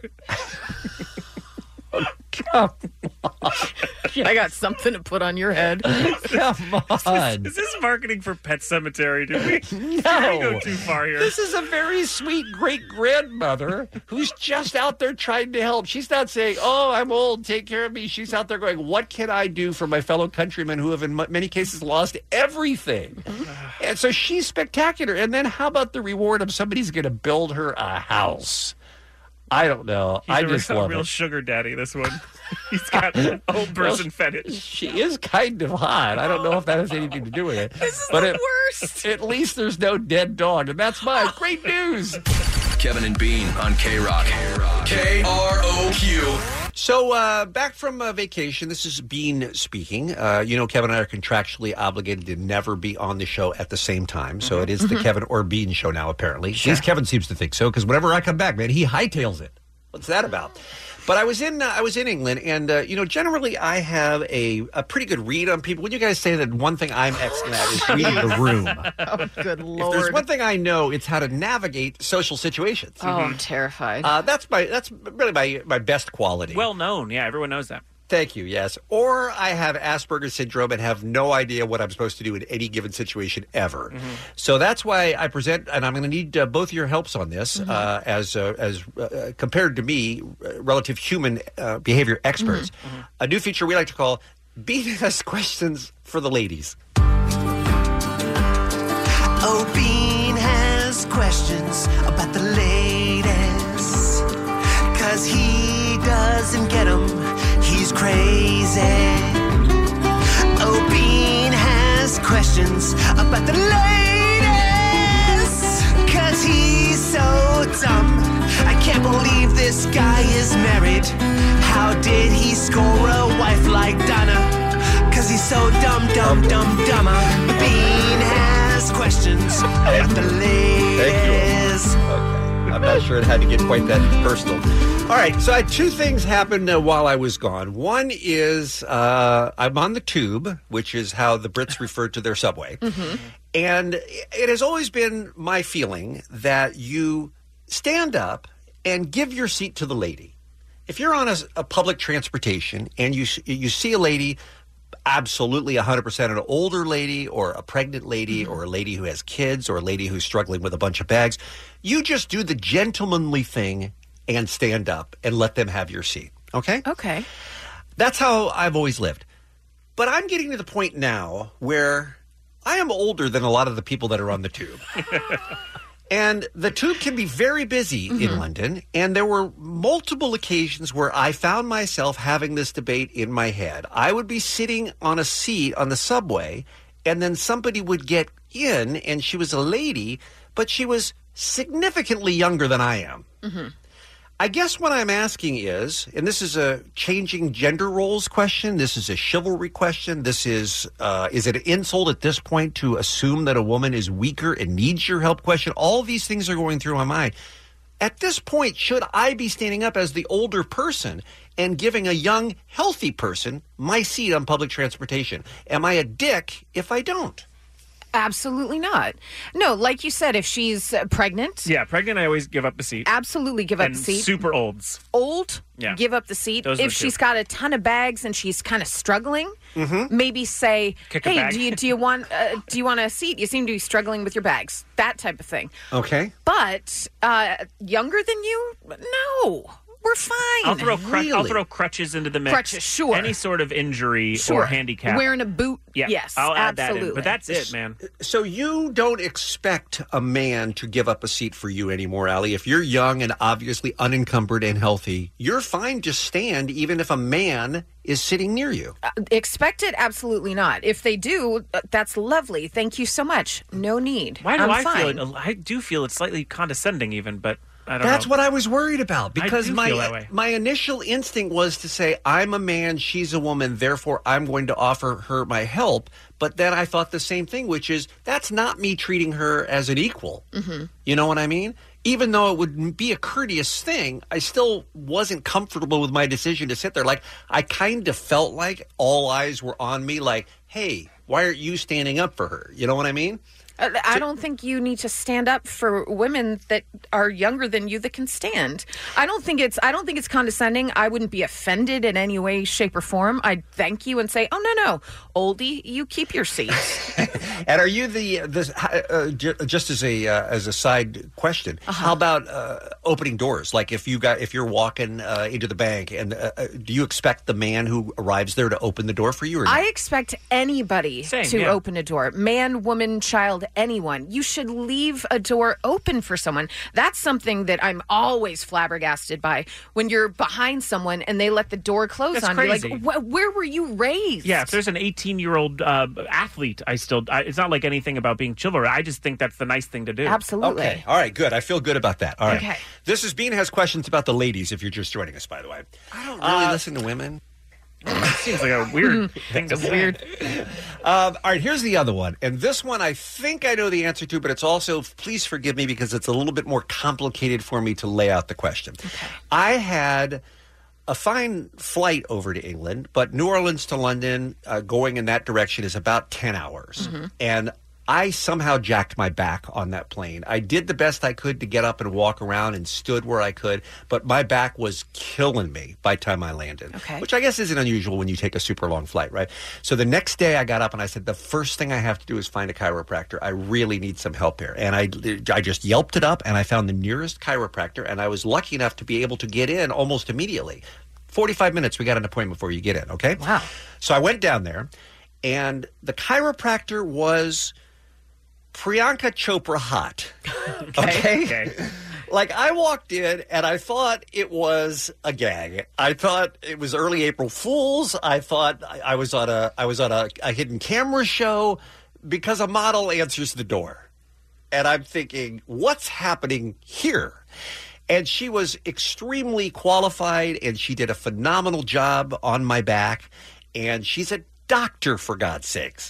Come on. I got something to put on your head. Come on. Is this marketing for Pet Cemetery? Did we No. go too far here? This is a very sweet great-grandmother who's just out there trying to help. She's not saying, oh, I'm old, take care of me. She's out there going, what can I do for my fellow countrymen who have in many cases lost everything? And so she's spectacular. And then how about the reward of somebody's going to build her a house? I don't know. He's I just love real it. sugar daddy, this one. He's got an old person fetish. She is kind of hot. I don't know if that has anything to do with it. This is but the worst. At least there's no dead dog, and that's my great news. Kevin and Bean on K-Rock. KROQ. So back from vacation, this is Bean speaking. Kevin and I are contractually obligated to never be on the show at the same time. So it is the Kevin or Bean show now, apparently. At least Kevin seems to think so, because whenever I come back, man, he hightails it. What's that about? But I was in England, and generally I have a pretty good read on people. When you guys say that one thing I'm excellent at is reading the room. Oh, good If Lord. there's one thing I know, it's how to navigate social situations. Oh, I'm terrified. That's really my best quality. Well known. Yeah, everyone knows that. Thank you, yes. Or I have Asperger's syndrome and have no idea what I'm supposed to do in any given situation ever. Mm-hmm. So that's why I present, and I'm going to need both your helps on this, as compared to me, relative human behavior experts. Mm-hmm. A new feature we like to call Bean Has Questions for the Ladies. Oh, Bean has questions about the ladies, 'cause he doesn't get them. He's crazy. Oh, Bean has questions about the ladies, 'cause he's so dumb. I can't believe this guy is married. How did he score a wife like Donna? 'Cause he's so dumb, dumber. Bean has questions about the ladies. Thank you. Okay. I'm not sure it had to get quite that personal. All right, so I had two things happen while I was gone. One is I'm on the tube, which is how the Brits refer to their subway. Mm-hmm. And it has always been my feeling that you stand up and give your seat to the lady. If you're on a public transportation and you see a lady, absolutely 100% an older lady or a pregnant lady or a lady who has kids or a lady who's struggling with a bunch of bags, you just do the gentlemanly thing and stand up and let them have your seat. Okay? Okay. That's how I've always lived. But I'm getting to the point now where I am older than a lot of the people that are on the tube. And the tube can be very busy in London, and there were multiple occasions where I found myself having this debate in my head. I would be sitting on a seat on the subway, and then somebody would get in, and she was a lady, but she was significantly younger than I am. Mm-hmm. I guess what I'm asking is, and this is a changing gender roles question, this is a chivalry question, this is it an insult at this point to assume that a woman is weaker and needs your help question? All these things are going through my mind. At this point, should I be standing up as the older person and giving a young, healthy person my seat on public transportation? Am I a dick if I don't? Absolutely not. No, like you said, if she's pregnant. Yeah, pregnant, I always give up the seat. Absolutely give up And the seat. super olds. Old, Yeah. give up the seat. Those are If the she's two. got a ton of bags and she's kind of struggling, maybe say, Kick a "Hey, bag. do you want a seat? You seem to be struggling with your bags." That type of thing. Okay. But younger than you, no, we're fine. I'll throw crutches into the mix. Crutches, sure. Any sort of injury Sure. or handicap. Wearing a boot, Yeah, yes, I'll add that absolutely. in. But that's it, man. So you don't expect a man to give up a seat for you anymore, Allie. If you're young and obviously unencumbered and healthy, you're fine to stand even if a man is sitting near you. Expect it? Absolutely not. If they do, that's lovely. Thank you so much. No need. Why do I'm I fine. feel it? I do feel it's slightly condescending even, but I don't know. That's what I was worried about because I do feel that way. my initial instinct was to say, I'm a man, she's a woman, therefore I'm going to offer her my help. But then I thought the same thing, which is that's not me treating her as an equal. Mm-hmm. You know what I mean? Even though it would be a courteous thing, I still wasn't comfortable with my decision to sit there. Like, I kind of felt like all eyes were on me, like, hey, why aren't you standing up for her? You know what I mean? I don't think you need to stand up for women that are younger than you that can stand. I don't think it's condescending. I wouldn't be offended in any way, shape, or form. I'd thank you and say, "Oh no, oldie, you keep your seat." And are you just as a side question? How about opening doors? Like if you're walking into the bank, and do you expect the man who arrives there to open the door for you? Or not? I expect anybody to open a door. Man, woman, child, anyone. You should leave a door open for someone. That's something that I'm always flabbergasted by. When you're behind someone and they let the door close That's on crazy. you. Like, where were you raised? Yeah, if there's an 18-year-old athlete, it's not like anything about being chivalrous. I just think that's the nice thing to do. Absolutely. Okay. All right, good. I feel good about that. All right. Okay. This is Bean Has Questions About the Ladies, if you're just joining us, by the way. I don't really listen to women. That seems like a weird thing to say. All right, here's the other one. And this one I think I know the answer to, but it's also, please forgive me because it's a little bit more complicated for me to lay out the question. Okay. I had a fine flight over to England, but New Orleans to London, going in that direction is about 10 hours. Mm-hmm. And I somehow jacked my back on that plane. I did the best I could to get up and walk around and stood where I could, but my back was killing me by the time I landed, which I guess isn't unusual when you take a super long flight, right? So the next day I got up and I said, the first thing I have to do is find a chiropractor. I really need some help here. And I just yelped it up and I found the nearest chiropractor, and I was lucky enough to be able to get in almost immediately. 45 minutes, we got an appointment before you get in, okay? Wow. So I went down there, and the chiropractor was Priyanka Chopra hot. Okay? Like, I walked in and I thought it was a gag. I thought it was early April Fools. I thought I was on a hidden camera show because a model answers the door. And I'm thinking, what's happening here? And she was extremely qualified, and she did a phenomenal job on my back. And she's a doctor, for God's sakes.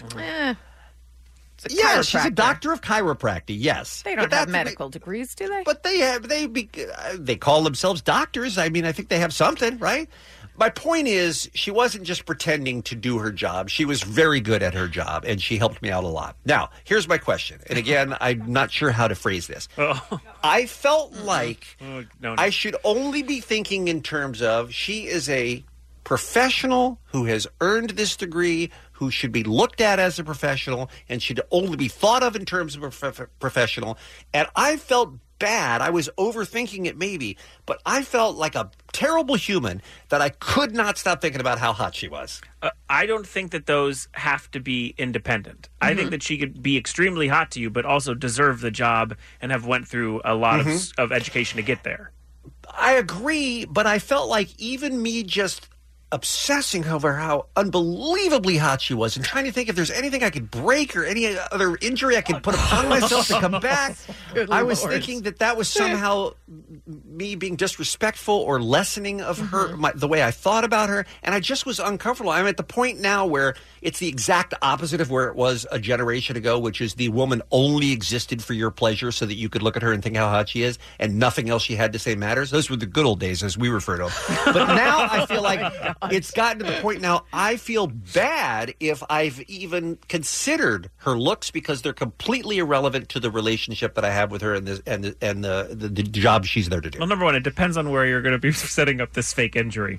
Yeah, she's a doctor of chiropractic. Yes, They don't have medical degrees, do they? But they call themselves doctors. I mean, I think they have something, right? My point is, she wasn't just pretending to do her job. She was very good at her job, and she helped me out a lot. Now, here's my question. And again, I'm not sure how to phrase this. I felt like I should only be thinking in terms of she is a professional who has earned this degree, who should be looked at as a professional, and should only be thought of in terms of a professional. And I felt bad. I was overthinking it maybe, but I felt like a terrible human that I could not stop thinking about how hot she was. I don't think that those have to be independent. I think that she could be extremely hot to you, but also deserve the job and have went through a lot of education to get there. I agree, but I felt like even me just obsessing over how unbelievably hot she was and trying to think if there's anything I could break or any other injury I could put upon myself to come back. I was thinking that was somehow me being disrespectful or lessening of her, the way I thought about her, and I just was uncomfortable. I'm at the point now where it's the exact opposite of where it was a generation ago, which is the woman only existed for your pleasure so that you could look at her and think how hot she is, and nothing else she had to say matters. Those were the good old days, as we refer to them. But now I feel like it's gotten to the point now I feel bad if I've even considered her looks because they're completely irrelevant to the relationship that I have with her and the job she's there to do. Well, number one, it depends on where you're going to be setting up this fake injury.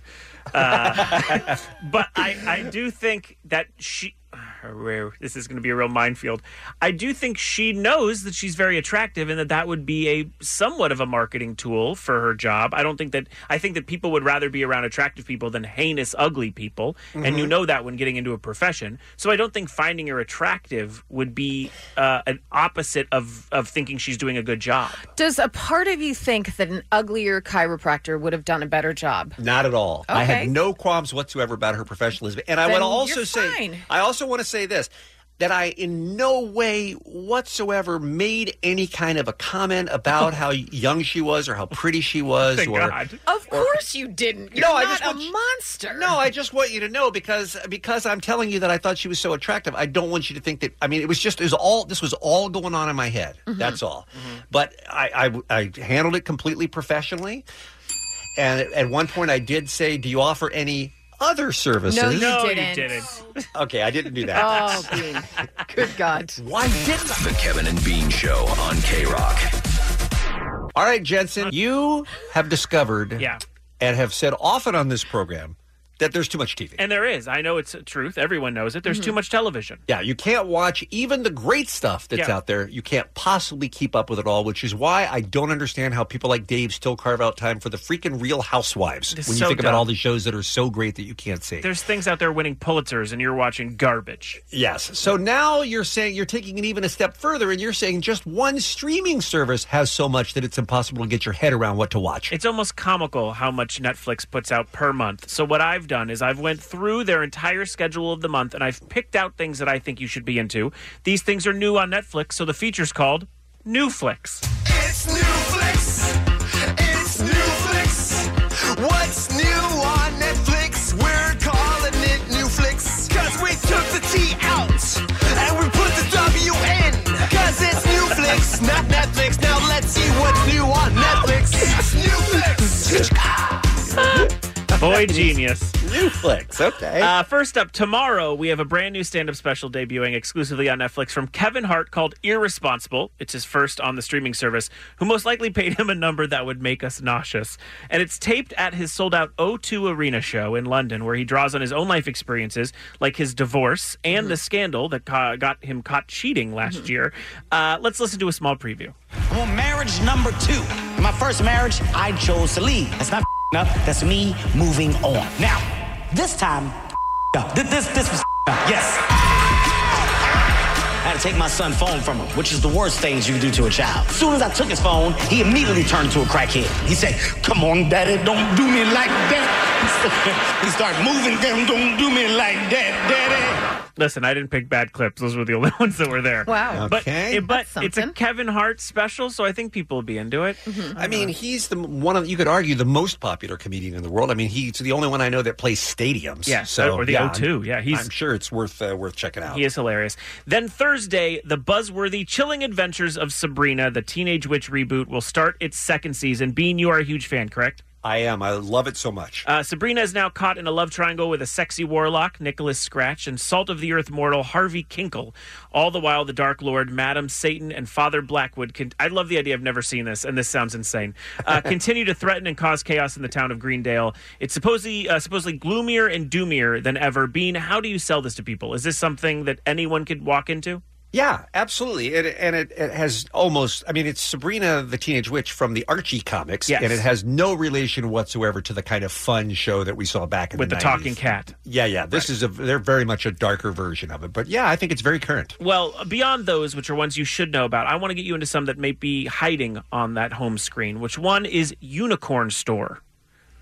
But I do think that this is going to be a real minefield. I do think she knows that she's very attractive and that would be a somewhat of a marketing tool for her job. I think that people would rather be around attractive people than heinous, ugly people. And you know that when getting into a profession. So I don't think finding her attractive would be an opposite of thinking she's doing a good job. Does a part of you think that an uglier chiropractor would have done a better job? Not at all. Okay. I had no qualms whatsoever about her professionalism. And I Then would also you're say, fine. I also want to say this, that I in no way whatsoever made any kind of a comment about how young she was or how pretty she was. Thank God. Of course you didn't. You're not a monster. No, I just want you to know because I'm telling you that I thought she was so attractive. I don't want you to think that. I mean, this was all going on in my head. That's all. But I handled it completely professionally. And at one point, I did say, "Do you offer any other services?" No, you didn't. Okay, I didn't do that. Oh, Bean. Good God. Why didn't I? The Kevin and Bean Show on K-Rock. All right, Jensen, you have discovered and have said often on this program that there's too much TV. And there is. I know it's a truth. Everyone knows it. There's too much television. Yeah, you can't watch even the great stuff that's out there. You can't possibly keep up with it all, which is why I don't understand how people like Dave still carve out time for the freaking Real Housewives It's when you so think about dumb. all the shows that are so great that you can't see. There's things out there winning Pulitzers, and you're watching garbage. Yes. So now you're saying you're taking it even a step further, and you're saying just one streaming service has so much that it's impossible to get your head around what to watch. It's almost comical how much Netflix puts out per month. So what I've done is I've went through their entire schedule of the month, and I've picked out things that I think you should be into. These things are new on Netflix, so the feature's called New Flicks. It's new flicks. It's new flicks. What's new on Netflix? We're calling it new flicks. Cause we took the T out and we put the W in. Cause it's new flicks, not Netflix. Now let's see what's new on Netflix. It's new flicks. Boy, genius. New Flicks, okay. First up, tomorrow we have a brand new stand-up special debuting exclusively on Netflix from Kevin Hart called Irresponsible. It's his first on the streaming service, who most likely paid him a number that would make us nauseous. And it's taped at his sold-out O2 Arena show in London, where he draws on his own life experiences, like his divorce and the scandal that got him caught cheating last year. Let's listen to a small preview. Well, marriage number 2. In my first marriage, I chose to leave. That's not up. That's me moving on. Now, this time, this was up. Yes. I had to take my son's phone from him, which is the worst things you can do to a child. As soon as I took his phone, he immediately turned into a crackhead. He said, "Come on, daddy, don't do me like that." He started moving them, "Don't do me like that, daddy." Listen, I didn't pick bad clips. Those were the only ones that were there. Wow. Okay. But it's a Kevin Hart special, so I think people will be into it. I mean, he's you could argue, the most popular comedian in the world. I mean, he's the only one I know that plays stadiums. Yeah, so, or the O2. Yeah, I'm sure it's worth checking out. He is hilarious. Then Thursday, the buzzworthy Chilling Adventures of Sabrina, the Teenage Witch reboot, will start its second season. Bean, you are a huge fan, correct? I am. I love it so much. Sabrina is now caught in a love triangle with a sexy warlock, Nicholas Scratch, and salt-of-the-earth mortal Harvey Kinkle. All the while, the Dark Lord, Madam Satan, and Father Blackwood I love the idea. I've never seen this, and this sounds insane. Continue to threaten and cause chaos in the town of Greendale. It's supposedly gloomier and doomier than ever. Bean, how do you sell this to people? Is this something that anyone could walk into? Yeah, absolutely. It has almost, I mean, it's Sabrina the Teenage Witch from the Archie comics, Yes. and it has no relation whatsoever to the kind of fun show that we saw back in With the 90s. talking cat. Yeah. This is they're very much a darker version of it. But yeah, I think it's very current. Well, beyond those, which are ones you should know about, I want to get you into some that may be hiding on that home screen. Which one is Unicorn Store?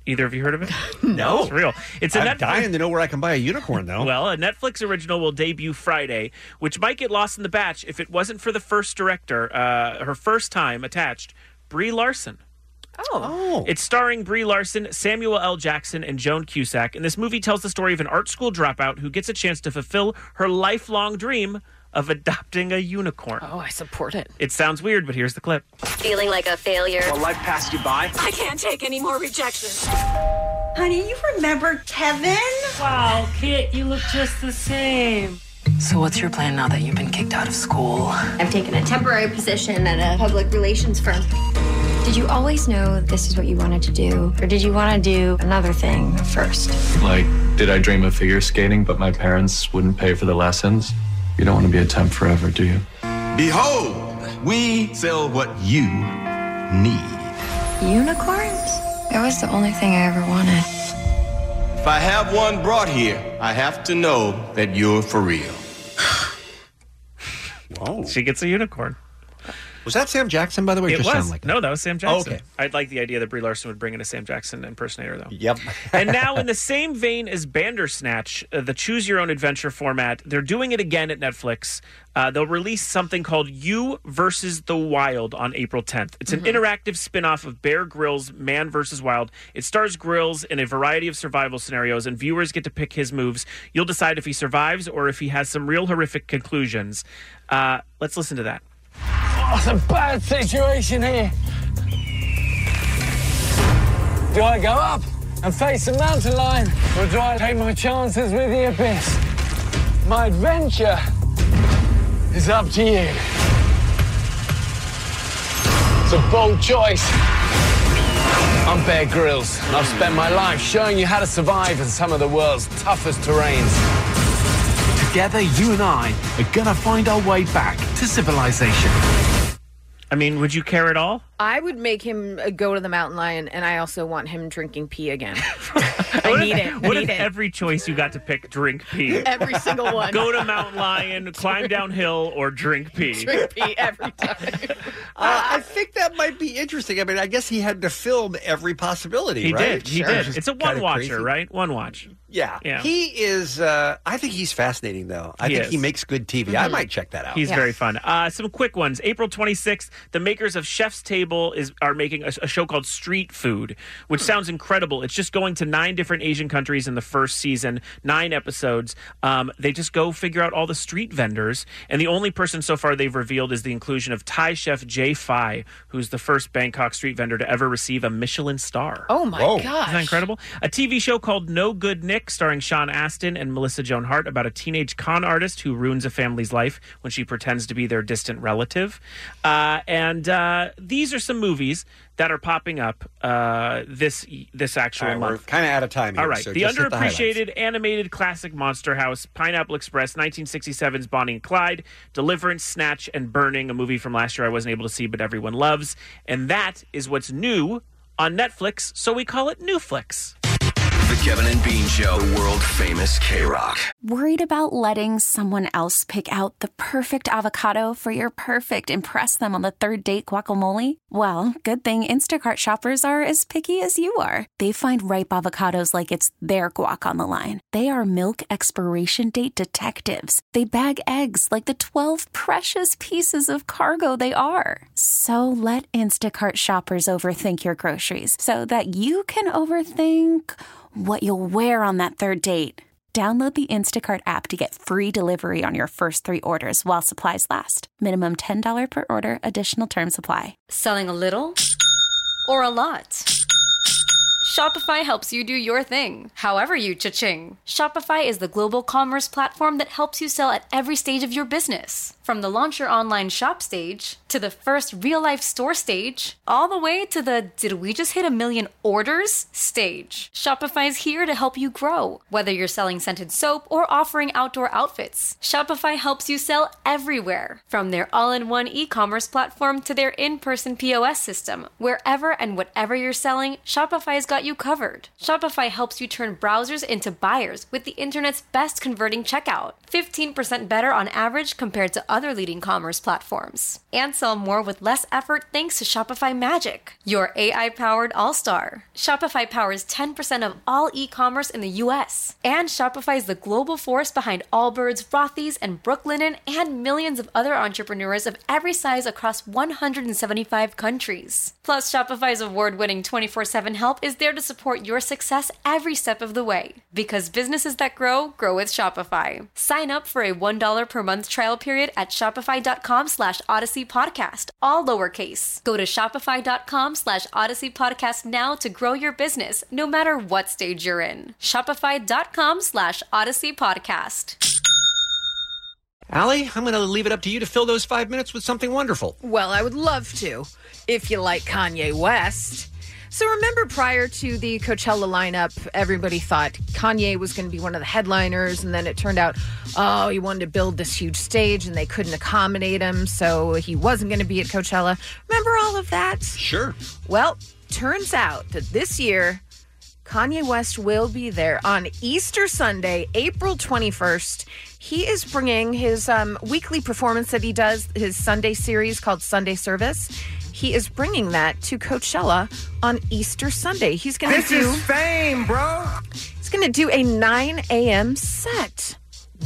Either of you heard of it? No. It's real. It's a I'm dying to know where I can buy a unicorn, though. Well, a Netflix original will debut Friday, which might get lost in the batch if it wasn't for the first director, her first time attached, Brie Larson. Oh. It's starring Brie Larson, Samuel L. Jackson, and Joan Cusack. And this movie tells the story of an art school dropout who gets a chance to fulfill her lifelong dream of adopting a unicorn. Oh, I support it. It sounds weird, but here's the clip. Feeling like a failure. Well, life passed you by. I can't take any more rejection. Honey, you remember Kevin? Wow, Kit, you look just the same. So what's your plan now that you've been kicked out of school? I've taken a temporary position at a public relations firm. Did you always know this is what you wanted to do? Or did you want to do another thing first? Like, did I dream of figure skating, but my parents wouldn't pay for the lessons? You don't want to be a temp forever, do you? Behold, we sell what you need. Unicorns? That was the only thing I ever wanted. If I have one brought here, I have to know that you're for real. Whoa. She gets a unicorn. Was that Sam Jackson, by the way? It Just was. sound like No, that was Sam Jackson. Oh, okay. I'd like the idea that Brie Larson would bring in a Sam Jackson impersonator, though. Yep. And now, in the same vein as Bandersnatch, the choose-your-own-adventure format, they're doing it again at Netflix. They'll release something called You versus the Wild on April 10th. It's an interactive spin-off of Bear Grylls' Man vs. Wild. It stars Grylls in a variety of survival scenarios, and viewers get to pick his moves. You'll decide if he survives or if he has some real horrific conclusions. Let's listen to that. Oh, it's a bad situation here. Do I go up and face the mountain lion, or do I take my chances with the abyss? My adventure is up to you. It's a bold choice. I'm Bear Grylls, and I've spent my life showing you how to survive in some of the world's toughest terrains. Together, you and I are gonna find our way back to civilization. I mean, would you care at all? I would make him go to the mountain lion, and I also want him drinking pee again. I need it. What if every choice you got to pick, drink pee? Every single one. Go to mountain lion, climb downhill, or drink pee? Drink pee every time. I think that might be interesting. I mean, I guess he had to film every possibility, He right? did. He did. It's a one-watcher, right? One watch. Yeah. Yeah. He is, I think he's fascinating, though. I think he makes good TV. I might check that out. He's very fun. Some quick ones. April 26th, the makers of Chef's Table are making a show called Street Food, which sounds incredible. It's just going to 9 different Asian countries in the first season, 9 episodes. They just go figure out all the street vendors, and the only person so far they've revealed is the inclusion of Thai chef Jay Fai, who's the first Bangkok street vendor to ever receive a Michelin star. Oh my gosh. Isn't that incredible? A TV show called No Good Nick, starring Sean Astin and Melissa Joan Hart, about a teenage con artist who ruins a family's life when she pretends to be their distant relative. And these are some movies that are popping up this actual month. We're kind of out of time here. All right. So the just hit underappreciated animated classic Monster House, Pineapple Express, 1967's Bonnie and Clyde, Deliverance, Snatch, and Burning, a movie from last year I wasn't able to see but everyone loves. And that is what's new on Netflix, so we call it Newflix. The Kevin and Bean Show, world famous K-Rock. Worried about letting someone else pick out the perfect avocado for your perfect impress them on the third date guacamole? Well, good thing Instacart shoppers are as picky as you are. They find ripe avocados like it's their guac on the line. They are milk expiration date detectives. They bag eggs like the 12 precious pieces of cargo they are. So let Instacart shoppers overthink your groceries so that you can overthink what you'll wear on that third date. Download the Instacart app to get free delivery on your first 3 orders while supplies last. Minimum $10 per order. Additional terms apply. Selling a little or a lot? Shopify helps you do your thing, however you cha-ching. Shopify is the global commerce platform that helps you sell at every stage of your business. From the launch your online shop stage, to the first real-life store stage, all the way to the did we just hit 1 million orders stage. Shopify's here to help you grow. Whether you're selling scented soap or offering outdoor outfits, Shopify helps you sell everywhere. From their all-in-one e-commerce platform to their in-person POS system, wherever and whatever you're selling, Shopify's got you covered. Shopify helps you turn browsers into buyers with the internet's best converting checkout. 15% better on average compared to other leading commerce platforms. And sell more with less effort thanks to Shopify Magic, your AI-powered all-star. Shopify powers 10% of all e-commerce in the U.S. And Shopify is the global force behind Allbirds, Rothy's, and Brooklinen, and millions of other entrepreneurs of every size across 175 countries. Plus, Shopify's award-winning 24/7 help is there to support your success every step of the way. Because businesses that grow, grow with Shopify. Sign up for a $1 per month trial period at shopify.com/Odyssey Podcast, all lowercase. Go to shopify.com/Odyssey Podcast now to grow your business, no matter what stage you're in. Shopify.com/Odyssey Podcast. Allie, I'm going to leave it up to you to fill those 5 minutes with something wonderful. Well, I would love to, if you like Kanye West. So remember, prior to the Coachella lineup, everybody thought Kanye was going to be one of the headliners, and then it turned out, he wanted to build this huge stage, and they couldn't accommodate him, so he wasn't going to be at Coachella. Remember all of that? Sure. Well, turns out that this year, Kanye West will be there on Easter Sunday, April 21st. He is bringing his weekly performance that he does, his Sunday series called Sunday Service. He is bringing that to Coachella on Easter Sunday. He's going to do... This is fame, bro. He's going to do a 9 a.m. set.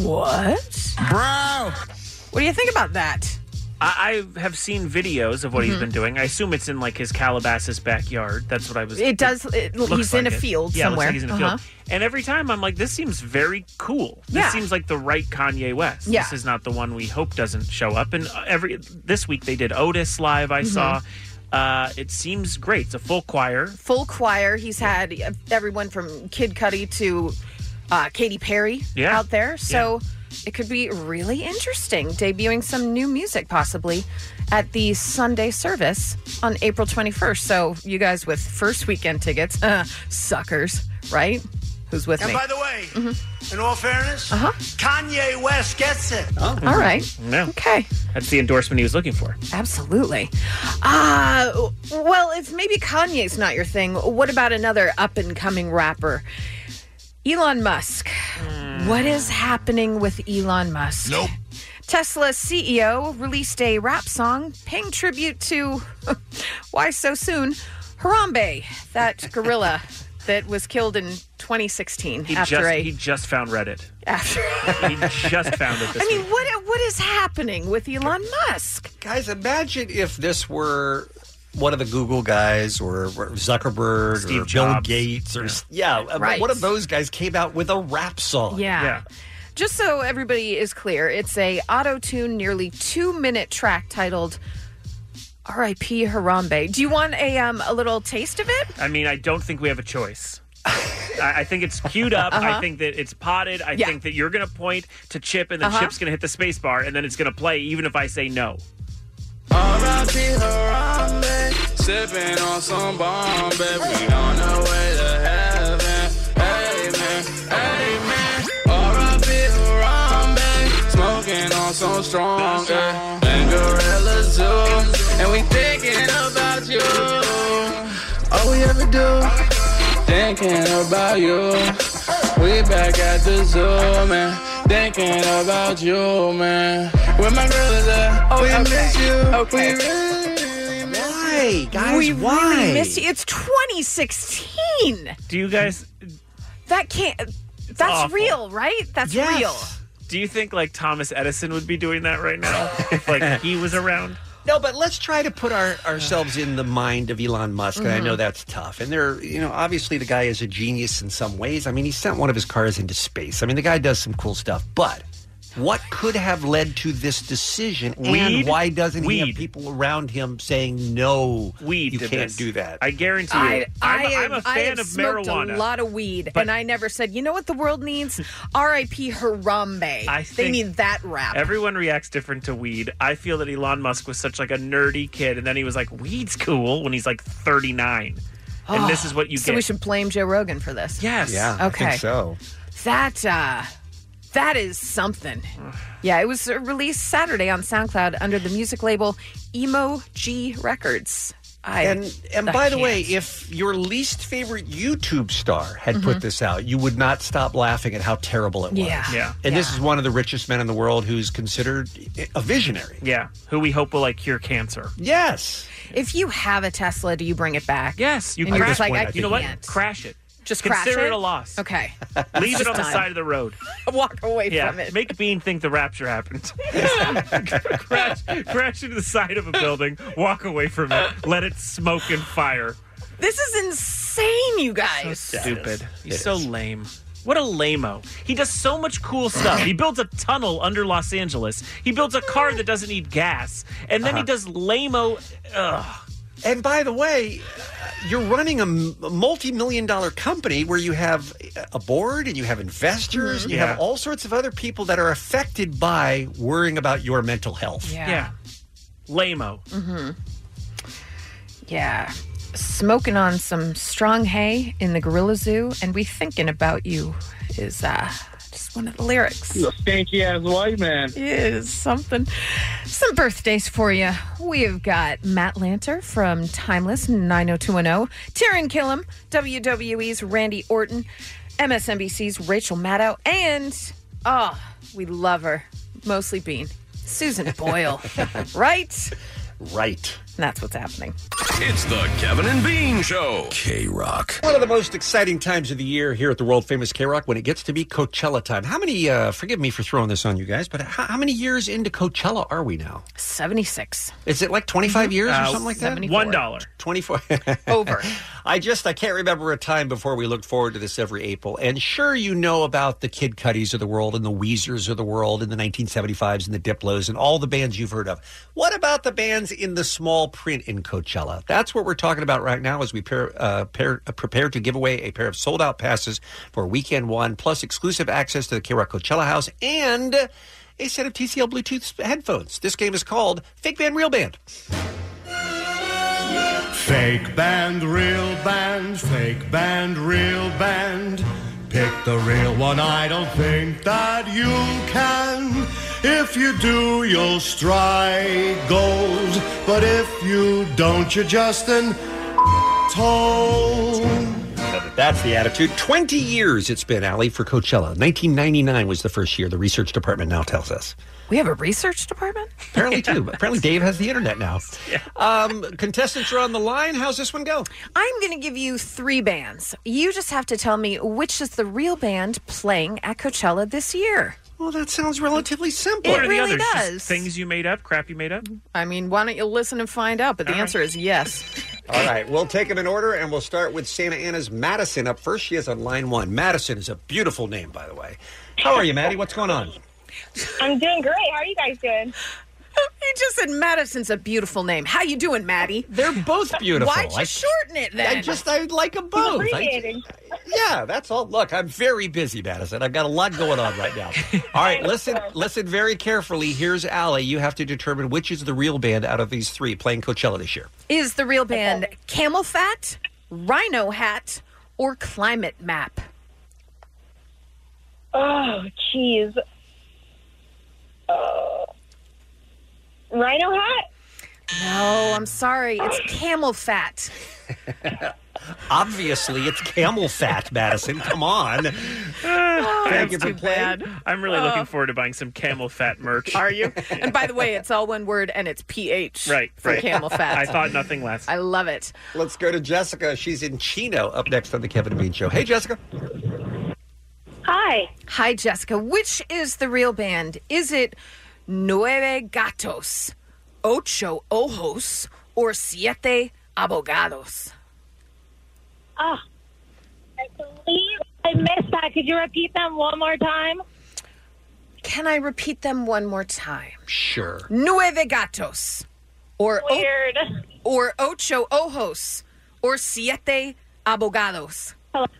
What? Bro. What do you think about that? I have seen videos of what he's been doing. I assume it's in like his Calabasas backyard. That's what I was. It does. He's in a field somewhere. It looks like he's in a field. And every time I'm like, this seems very cool. This seems like the right Kanye West. Yeah. This is not the one we hope doesn't show up. And this week they did Otis live. I saw. It seems great. It's a full choir. Full choir. He's had everyone from Kid Cudi to Katy Perry out there. So. Yeah. It could be really interesting, debuting some new music possibly at the Sunday service on April 21st. So you guys with first weekend tickets, suckers, right? Who's with me? And by the way, in all fairness, Kanye West gets it. All right. Yeah. Okay. That's the endorsement he was looking for. Absolutely. Well, if maybe Kanye's not your thing, what about another up-and-coming rapper? Elon Musk. What is happening with Elon Musk? Nope. Tesla's CEO released a rap song paying tribute to, why so soon, Harambe, that gorilla that was killed in 2016. He just found Reddit. He just found it this week. What is happening with Elon Musk? Guys, imagine if this were one of the Google guys or Zuckerberg Steve or Jobs. Bill Gates or Right. one of those guys came out with a rap song. Yeah. Just so everybody is clear, it's a auto-tune, nearly 2-minute track titled R.I.P. Harambe. Do you want a little taste of it? I mean, I don't think we have a choice. I think it's queued up. I think that it's potted. I think that you're going to point to Chip, and then Chip's going to hit the space bar, and then it's going to play even if I say no. R.I.P. Harambe, sipping on some Bombay. We on the way to heaven. Amen, amen. R.I.P. Harambe, smoking on some strong. And Gorilla Zoo, and we thinking about you. All we ever do, thinking about you. We back at the zoo, man. Thinking about you, man. Where my girl is at? We miss you. Okay. We really miss Why, guys? We why? really missed you. It's 2016. Do you guys... That can't... That's awful. Real, right? That's real. Do you think like Thomas Edison would be doing that right now if like he was around? No, but let's try to put ourselves in the mind of Elon Musk. And I know that's tough. And obviously the guy is a genius in some ways. I mean, he sent one of his cars into space. I mean, the guy does some cool stuff. But what could have led to this decision? And why doesn't he have people around him saying, no, you can't do that? I guarantee you. I'm a fan of smoked marijuana. a lot of weed, and I never said, you know what the world needs? R.I.P. Harambe. They need that rap. Everyone reacts different to weed. I feel that Elon Musk was such like a nerdy kid, and then he was like, weed's cool when he's like 39. And this is what you get. So we should blame Joe Rogan for this. Yes. Yeah, okay. I think so. That is something. Yeah, it was released Saturday on SoundCloud under the music label Emo G Records. And by the way, if your least favorite YouTube star had put this out, you would not stop laughing at how terrible it was. Yeah. And this is one of the richest men in the world who's considered a visionary. Yeah, who we hope will cure cancer. Yes. If you have a Tesla, do you bring it back? Yes, you And can you're crash just like, you know what? can't. Crash it. Just consider crash it a loss. Okay. Leave it on the Time. side of the road. Walk away from it. Make Bean think the rapture happened. crash into the side of a building, walk away from it, let it smoke and fire. This is insane, you guys. Stupid. He's so lame. What a lame-o. He does so much cool stuff. He builds a tunnel under Los Angeles. He builds a car that doesn't need gas. And then he does lame-o... And by the way, you're running a multi-million-dollar company where you have a board and you have investors. You have all sorts of other people that are affected by worrying about your mental health. Yeah. Lame-o. Yeah. Smoking on some strong hay in the gorilla zoo and we thinking about you is just one of the lyrics. You a skanky ass white man. Is something. Some birthdays for you. We've got Matt Lanter from Timeless 90210, Taryn Killam, WWE's Randy Orton, MSNBC's Rachel Maddow, and we love her, mostly Bean, Susan Boyle. Right? Right. And that's what's happening. It's the Kevin and Bean Show. K-Rock. One of the most exciting times of the year here at the world-famous K-Rock when it gets to be Coachella time. How many, forgive me for throwing this on you guys, but how many years into Coachella are we now? 76. Is it like 25 years or something like that? $1. 24. Over. I can't remember a time before we looked forward to this every April. And sure, you know about the Kid Cudis of the world and the Weezers of the world and the 1975s and the Diplos and all the bands you've heard of. What about the bands in the small print in Coachella? That's what we're talking about right now as we prepare to give away a pair of sold-out passes for Weekend 1, plus exclusive access to the K-Rock Coachella House and a set of TCL Bluetooth headphones. This game is called Fake Band, Real Band. Fake band, real band, fake band, real band. Pick the real one, I don't think that you can. If you do, you'll strike gold. But if you don't, you're just an told. That's the attitude. 20 years it's been, Allie, for Coachella. 1999 was the first year, the research department now tells us. We have a research department? Apparently, too. Apparently, Dave has the internet now. Contestants are on the line. How's this one go? I'm going to give you 3 bands. You just have to tell me which is the real band playing at Coachella this year. Well, that sounds relatively simple. It What are really the others? does. Just things you made up, crap you made up? I mean, why don't you listen and find out? But the answer is yes. All right, we'll take them in order, and we'll start with Santa Ana's Madison up first. She is on line 1. Madison is a beautiful name, by the way. How are you, Maddie? What's going on? I'm doing great. How are you guys doing? He just said Madison's a beautiful name. How you doing, Maddie? They're both beautiful. Why'd you shorten it then? I like them both. Abbreviating. Yeah, that's all. Look, I'm very busy, Madison. I've got a lot going on right now. All right, listen very carefully. Here's Allie. You have to determine which is the real band out of these 3 playing Coachella this year. Is the real band Camel Fat, Rhino Hat, or Climate Map? Oh, jeez. Rhino Hat? No, I'm sorry. It's Camel Fat. Obviously, it's camel fat, Madison. Come on. Thank you for playing. I'm really looking forward to buying some camel fat merch. Are you? And by the way, it's all one word and it's PH. Right. For camel fat. I thought nothing less. I love it. Let's go to Jessica. She's in Chino up next on the Kevin and Bean Show. Hey, Jessica. Hi. Hi, Jessica. Which is the real band? Is it Nueve Gatos, Ocho Ojos, or Siete Abogados? I believe I missed that. Could you repeat them one more time? Can I repeat them one more time? Sure. Nueve Gatos, or Weird. or Ocho Ojos, or Siete Abogados.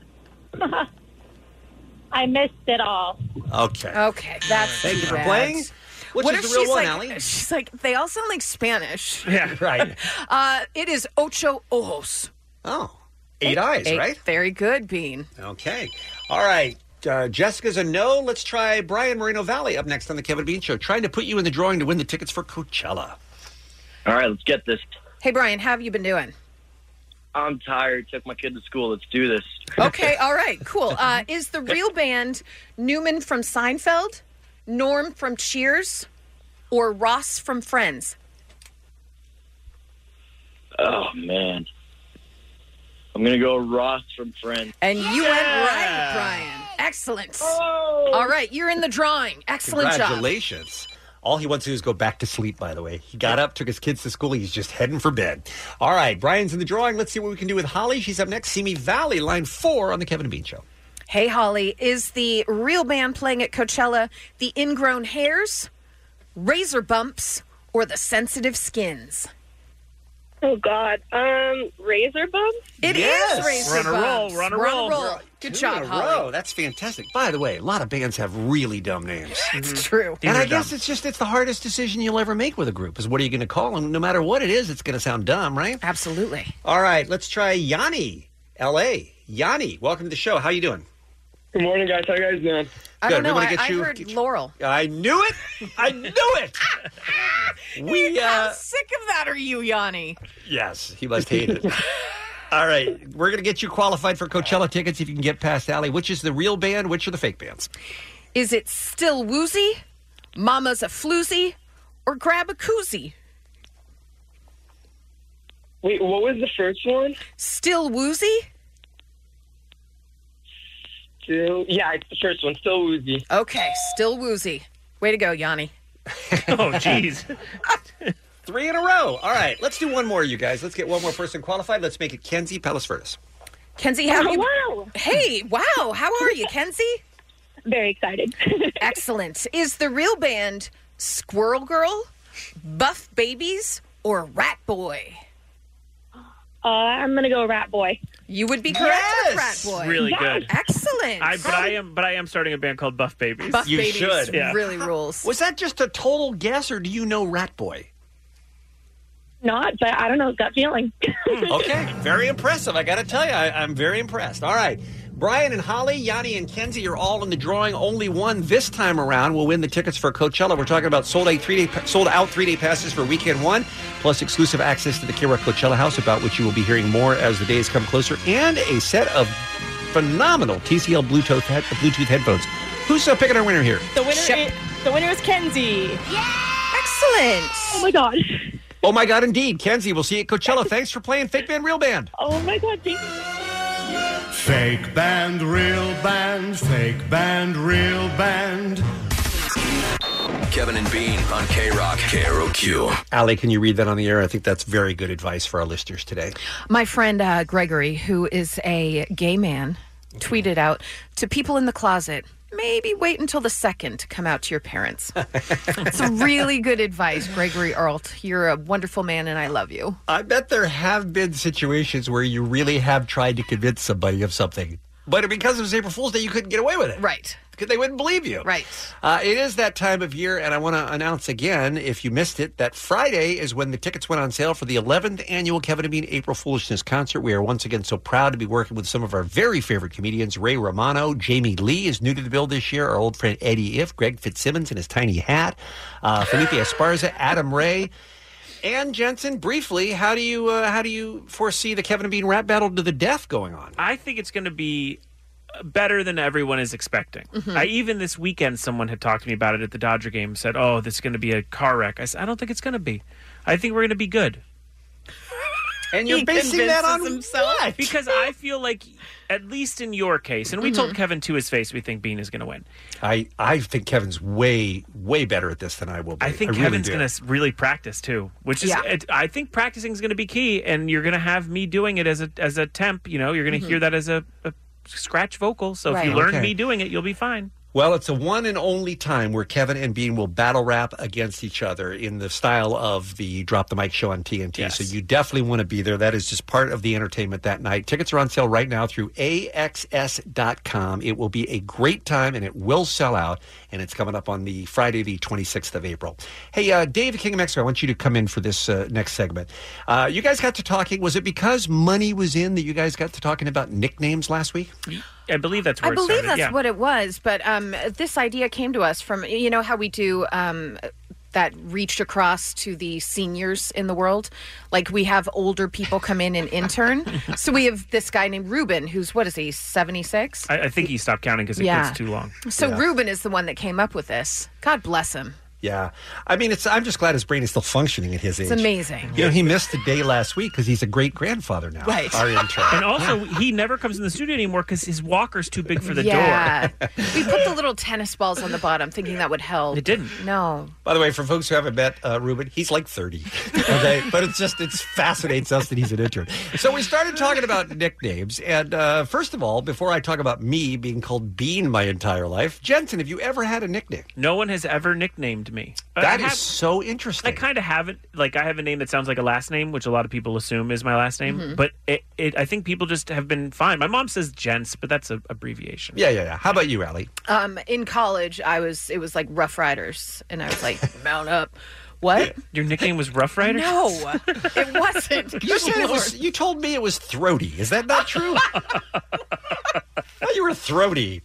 I missed it all. Okay. Okay, that's Thank you for bad. playing. Which What is if the real she's one, like, Allie? she's like, they all sound like Spanish. Yeah, right. It is Ocho Ojos. Oh, 8 eyes, right? Very good, Bean. Okay. All right. Jessica's a no. Let's try Brian Moreno Valley up next on the Kevin Bean Show, trying to put you in the drawing to win the tickets for Coachella. All right, let's get this. Hey, Brian, how have you been doing? I'm tired. Took my kid to school. Let's do this. Okay, all right, cool. Is the real band Newman from Seinfeld, Norm from Cheers, or Ross from Friends? Oh, man. I'm going to go Ross from Friends. And you went right, Brian. Excellent. All right, you're in the drawing. Excellent job. Congratulations. All he wants to do is go back to sleep, by the way. He got up, took his kids to school. He's just heading for bed. All right, Brian's in the drawing. Let's see what we can do with Holly. She's up next. Simi Valley, line 4 on the Kevin and Bean Show. Hey, Holly, is the real band playing at Coachella the Ingrown Hairs, Razor Bumps, or the Sensitive Skins? Oh, God. Razor Bumps? It is Razor Bumps. We're on a roll. Good Two job, in a Holly. row. That's fantastic. By the way, a lot of bands have really dumb names. It's true. And I guess it's the hardest decision you'll ever make with a group is what are you going to call them? No matter what it is, it's going to sound dumb, right? Absolutely. All right, let's try Yanni, L.A. Yanni, welcome to the show. How you doing? Good morning, guys. How you guys doing? I don't know. We wanna I get you- heard Laurel. I knew it. I knew it. How sick of that are you, Yanni? Yes, he must hate it. All right, we're going to get you qualified for Coachella tickets if you can get past Allie. Which is the real band? Which are the fake bands? Is it Still Woozy, Mama's a Floozy, or Grab a Koozie? Wait, what was the first one? Still Woozy? Yeah, it's the first one. Still Woozy. Okay, Still Woozy. Way to go, Yanni. Oh, jeez. 3 in a row. All right, let's do one more, you guys. Let's get one more person qualified. Let's make it Kenzie Palos Verdes. Kenzie, how are you? Wow. Hey, wow. How are you, Kenzie? Very excited. Excellent. Is the real band Squirrel Girl, Buff Babies, or Rat Boy? I'm going to go Rat Boy. You would be correct with Rat Boy. Really good. Excellent. But I am starting a band called Buff Babies. Buff Babies should. Yeah. really rules. Was that just a total guess, or do you know Rat Boy? Not, but I don't know. Gut feeling. Okay, very impressive. I got to tell you, I'm very impressed. All right, Brian and Holly, Yanni and Kenzie are all in the drawing. Only one this time around will win the tickets for Coachella. We're talking about sold out 3-day passes for weekend 1, plus exclusive access to the K-Rock Coachella House, about which you will be hearing more as the days come closer, and a set of phenomenal TCL Bluetooth headphones. Who's picking our winner here? The winner is Kenzie. Excellent. Oh, my God. Oh, my God, indeed. Kenzie, we'll see you at Coachella. Thanks for playing Fake Band, Real Band. Oh, my God. Thank you. Fake band, real band, fake band, real band. Kevin and Bean on K-Rock, KROQ. Allie, can you read that on the air? I think that's very good advice for our listeners today. My friend Gregory, who is a gay man, tweeted out to people in the closet, maybe wait until the second to come out to your parents. It's really good advice, Gregory Arlt. You're a wonderful man, and I love you. I bet there have been situations where you really have tried to convince somebody of something, but because it was April Fool's Day, you couldn't get away with it. Right. Because they wouldn't believe you. Right. It is that time of year, and I want to announce again, if you missed it, that Friday is when the tickets went on sale for the 11th annual Kevin and Bean April Foolishness concert. We are once again so proud to be working with some of our very favorite comedians, Ray Romano. Jamie Lee is new to the bill this year. Our old friend Eddie If, Greg Fitzsimmons in his tiny hat, Felipe Esparza, Adam Ray. Ann Jensen, briefly, how do you foresee the Kevin and Bean rap battle to the death going on? I think it's going to be better than everyone is expecting. Mm-hmm. Even this weekend, someone had talked to me about it at the Dodger game, said, oh, this is going to be a car wreck. I said, I don't think it's going to be. I think we're going to be good. And you're basing that on what? Because I feel like, at least in your case, and we told Kevin to his face we think Bean is going to win. I think Kevin's way, way better at this than I will be. I think Kevin's going to really practice, too, which is, I think practicing is going to be key, and you're going to have me doing it as a temp. You know, you're going to hear that as a scratch vocal, so if you learn me doing it, you'll be fine. Well, it's a one and only time where Kevin and Bean will battle rap against each other in the style of the Drop the Mic show on TNT. Yes. So you definitely want to be there. That is just part of the entertainment that night. Tickets are on sale right now through AXS.com. It will be a great time, and it will sell out, and it's coming up on the Friday, the 26th of April. Hey, Dave, King of Mexico, I want you to come in for this next segment. You guys got to talking. Was it because money was in that you guys got to talking about nicknames last week? I believe that's where I it believe started. that's what it was, but this idea came to us from, you know how we do that reached across to the seniors in the world. Like, we have older people come in and intern. So we have this guy named Ruben, who's, what is he, 76? I think he stopped counting because it gets too long. So Ruben is the one that came up with this. God bless him. Yeah. I mean, I'm just glad his brain is still functioning at his age. It's amazing. You know, he missed a day last week because he's a great-grandfather now. Right. Our intern. And also, he never comes in the studio anymore because his walker's too big for the Yeah. door. We put the little tennis balls on the bottom thinking that would help. It didn't. No. By the way, for folks who haven't met Ruben, he's like 30. Okay? But it fascinates us that he's an intern. So we started talking about nicknames. And first of all, before I talk about me being called Bean my entire life, Jensen, have you ever had a nickname? No one has ever nicknamed me. That is so interesting. I kind of have it. Like, I have a name that sounds like a last name, which a lot of people assume is my last name. Mhm. But I think people just have been fine. My mom says Gents, but that's an abbreviation. Yeah. How about you, Allie? In college, it was like Rough Riders, and I was like, mount up. What? Your nickname was Rough Riders? No, it wasn't. You said you told me it was Throaty. Is that not true? You were throaty.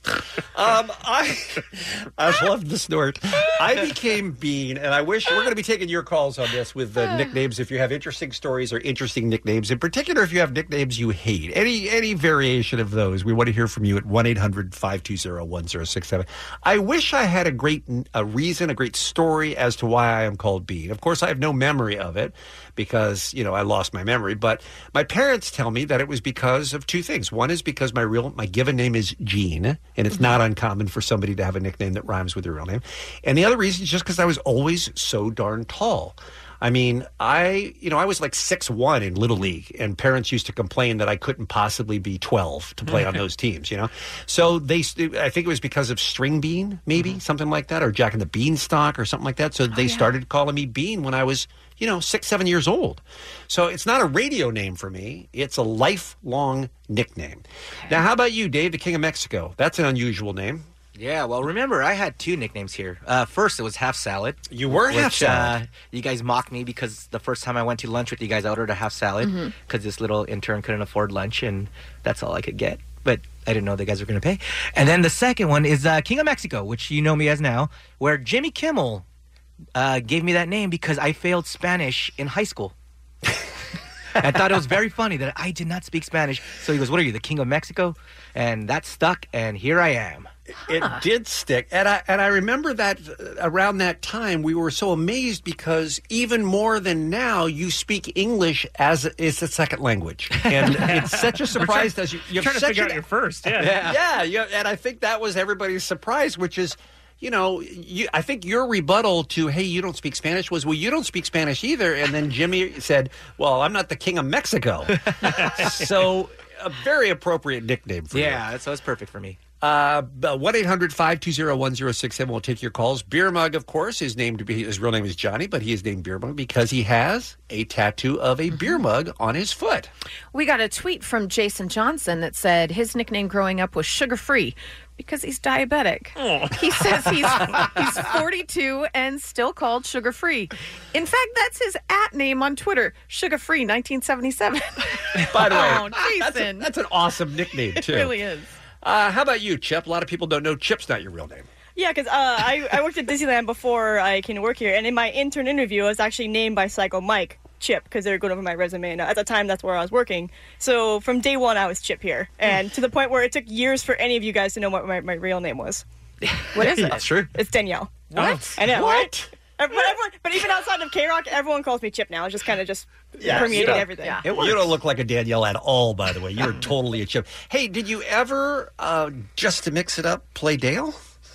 I love the snort. I became Bean, and I wish we're going to be taking your calls on this with nicknames. If you have interesting stories or interesting nicknames, in particular, if you have nicknames you hate, any variation of those, we want to hear from you at 1-800-520-1067. I wish I had a great reason, a great story as to why I am called Bean. Of course, I have no memory of it because, I lost my memory. But my parents tell me that it was because of two things. One is because my given name is Gene, and it's not uncommon for somebody to have a nickname that rhymes with their real name. And the other reason is just because I was always so darn tall. I mean, I was like 6'1" in Little League, and parents used to complain that I couldn't possibly be 12 to play on those teams, So I think it was because of String Bean, maybe, something like that, or Jack and the Beanstalk or something like that. So they started calling me Bean when I was, 6-7 years old. So it's not a radio name for me. It's a lifelong nickname. Now, how about you, Dave, the King of Mexico? That's an unusual name. Yeah, well, remember, I had two nicknames here. First, it was Half Salad. You were Half Salad. You guys mocked me because the first time I went to lunch with you guys, I ordered a half salad because this little intern couldn't afford lunch, and that's all I could get. But I didn't know the guys were going to pay. And then the second one is King of Mexico, which you know me as now, where Jimmy Kimmel gave me that name because I failed Spanish in high school. I thought it was very funny that I did not speak Spanish. So he goes, "What are you, the King of Mexico?" And that stuck, and here I am. It did stick. And I remember that around that time, we were so amazed because even more than now, you speak English as it's a second language. And it's such a surprise as you're trying to figure out your first. Yeah. And I think that was everybody's surprise, which is, I think your rebuttal to, hey, you don't speak Spanish was, well, you don't speak Spanish either. And then Jimmy said, well, I'm not the King of Mexico. So a very appropriate nickname for you. Yeah, so it's perfect for me. 1-800-520-1067 will take your calls. Beer Mug, of course, his real name is Johnny, but he is named Beer Mug because he has a tattoo of a beer mug on his foot. We got a tweet from Jason Johnson that said his nickname growing up was Sugar Free because he's diabetic. He says he's 42 and still called Sugar Free. In fact, that's his @name on Twitter, Sugar Free 1977. By the way, Jason. that's an awesome nickname, too. It really is. How about you, Chip? A lot of people don't know Chip's not your real name. Yeah, because I worked at Disneyland before I came to work here, and in my intern interview, I was actually named by Psycho Mike Chip because they were going over my resume, and at the time, that's where I was working. So from day one, I was Chip here, and to the point where it took years for any of you guys to know what my real name was. What is it? That's true. It's Danielle. What? I know, What? right? But even outside of K-Rock, everyone calls me Chip now. It's just kind of permeated everything. Yeah. You don't look like a Danielle at all, by the way. You're totally a Chip. Hey, did you ever, just to mix it up, play Dale?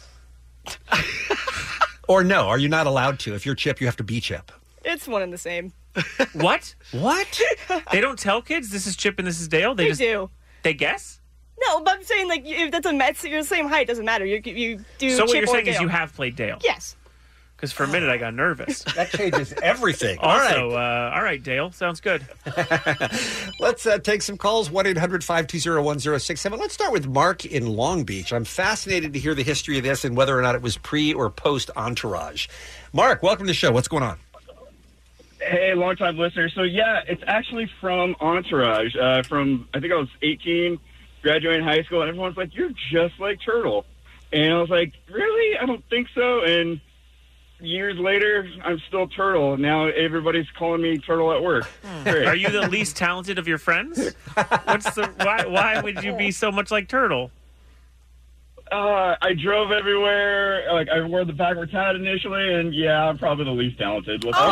Or no? Are you not allowed to? If you're Chip, you have to be Chip. It's one and the same. What? What? They don't tell kids this is Chip and this is Dale? They do. They guess? No, but I'm saying, like, if that's you're the same height, doesn't matter. You do So what Chip you're or saying is Dale. you have played Dale? Yes. Because for a minute I got nervous. That changes everything. Also, all right, Dale. Sounds good. Let's take some calls. 1-800-520-1067. Let's start with Mark in Long Beach. I'm fascinated to hear the history of this and whether or not it was pre or post Entourage. Mark, welcome to the show. What's going on? Hey, long-time listener. So, yeah, it's actually from Entourage. I think I was 18, graduating high school, and everyone's like, "You're just like Turtle." And I was like, "Really? I don't think so." And years later, I'm still Turtle. Now everybody's calling me Turtle at work. Great. Are you the least talented of your friends? Why would you be so much like Turtle? I drove everywhere. Like, I wore the backwards hat initially, and yeah, I'm probably the least talented. Turtle,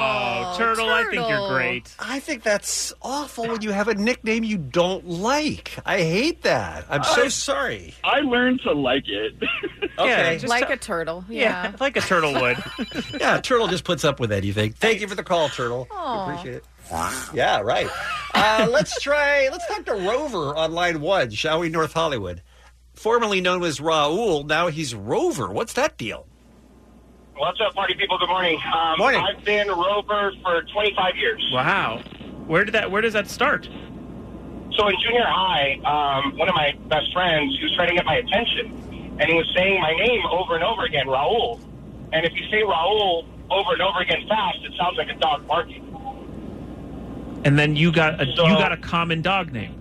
I think you're great. I think that's awful when you have a nickname you don't like. I hate that. I'm so sorry. I learned to like it. Okay. Like a turtle. Yeah. Like a turtle would. Yeah, Turtle just puts up with anything. Thank you for the call, Turtle. Aw. Appreciate it. Yeah, right. Let's talk to Rover on line 1, shall we, North Hollywood? Formerly known as Raul, now he's Rover. What's that deal? What's up, party people? Good morning. Morning. I've been Rover for 25 years. Wow. Where does that start? So in junior high, one of my best friends, he was trying to get my attention, and he was saying my name over and over again, Raul. And if you say Raul over and over again fast, it sounds like a dog barking. And then you got a common dog name.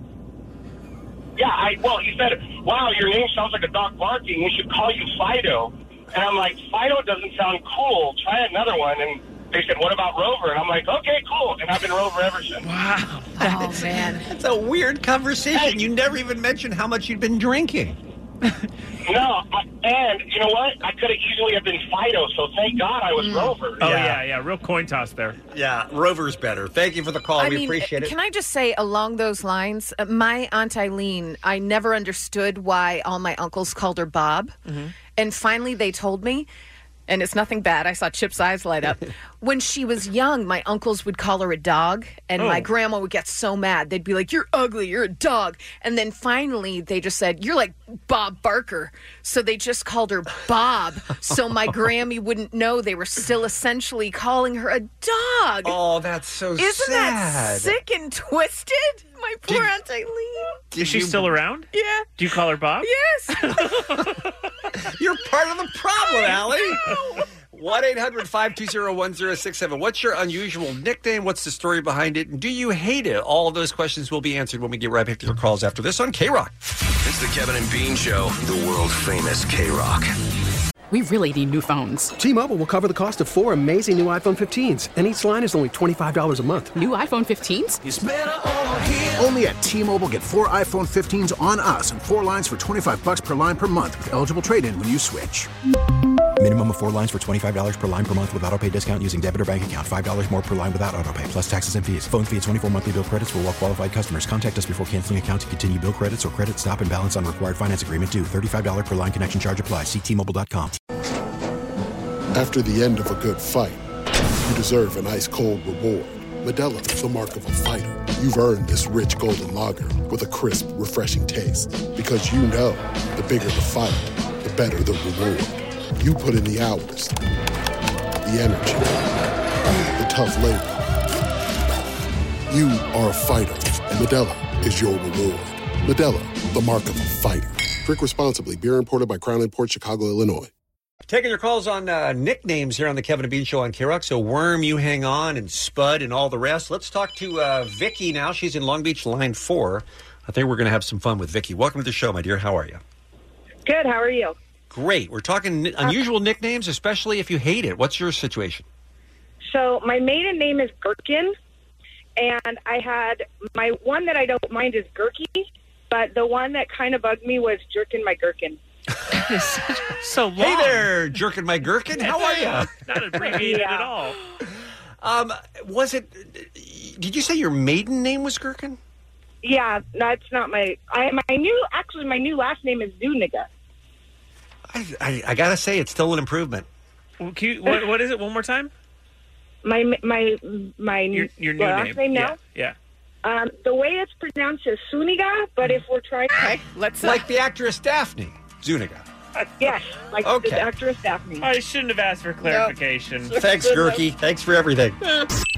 Yeah, he said, wow, your name sounds like a dog barking. We should call you Fido. And I'm like, Fido doesn't sound cool. Try another one. And they said, what about Rover? And I'm like, okay, cool. And I've been Rover ever since. Wow. Oh, man. That's a weird conversation. You never even mentioned how much you'd been drinking. No, and you know what? I could have easily have been Fido, so thank God I was Rover. Oh, yeah. Real coin toss there. Yeah, Rover's better. Thank you for the call. We appreciate it. Can I just say, along those lines, my Aunt Eileen, I never understood why all my uncles called her Bob. Mm-hmm. And finally they told me, and it's nothing bad. I saw Chip's eyes light up. When she was young, my uncles would call her a dog, and my grandma would get so mad. They'd be like, you're ugly, you're a dog. And then finally, they just said, you're like Bob Barker. So they just called her Bob, so my Grammy wouldn't know they were still essentially calling her a dog. Oh, that's so sad. Isn't that sick and twisted? My poor Aunt Eileen. Is she still around? Yeah. Do you call her Bob? Yes. You're part of the problem, Allie. 1-800-520-1067. What's your unusual nickname? What's the story behind it? And do you hate it? All of those questions will be answered when we get right back to your calls after this on K-Rock. It's the Kevin and Bean Show, the world famous K-Rock. We really need new phones. T-Mobile will cover the cost of 4 amazing new iPhone 15s, and each line is only $25 a month. New iPhone 15s? It's better over here. Only at T-Mobile, get 4 iPhone 15s on us and 4 lines for $25 per line per month with eligible trade-in when you switch. Minimum of 4 lines for $25 per line per month with autopay discount using debit or bank account. $5 more per line without autopay, plus taxes and fees. Phone fee at 24 monthly bill credits for well-qualified customers. Contact us before canceling account to continue bill credits or credit stop and balance on required finance agreement due. $35 per line connection charge applies. See T-Mobile.com. After the end of a good fight, you deserve an ice-cold reward. Modelo is the mark of a fighter. You've earned this rich golden lager with a crisp, refreshing taste. Because you know, the bigger the fight, the better the reward. You put in the hours, the energy, the tough labor. You are a fighter, and Modelo is your reward. Modelo, the mark of a fighter. Drink responsibly. Beer imported by Crown Imports, Chicago, Illinois. Taking your calls on nicknames here on the Kevin and Bean Show on K-Rock. So Worm, You Hang On, and Spud, and all the rest. Let's talk to Vicky now. She's in Long Beach, line 4. I think we're going to have some fun with Vicky. Welcome to the show, my dear. How are you? Good. How are you? Great. We're talking unusual nicknames, especially if you hate it. What's your situation? So my maiden name is Gherkin, and I had my one that I don't mind is Gherky, but the one that kind of bugged me was Jerkin My Gherkin. So long. Hey there, Jerkin My Gherkin. How are you? Not abbreviated at all. Was it? Did you say your maiden name was Gherkin? Yeah, that's not my new last name is Zuniga. I gotta say, it's still an improvement. What is it? One more time. My your new last name now. Yeah. The way it's pronounced is Zuniga, but if we're trying, let's like the actress Daphne Zuniga. Yes, like the actress Daphne. I shouldn't have asked for clarification. No. Thanks, Gherky. Thanks for everything.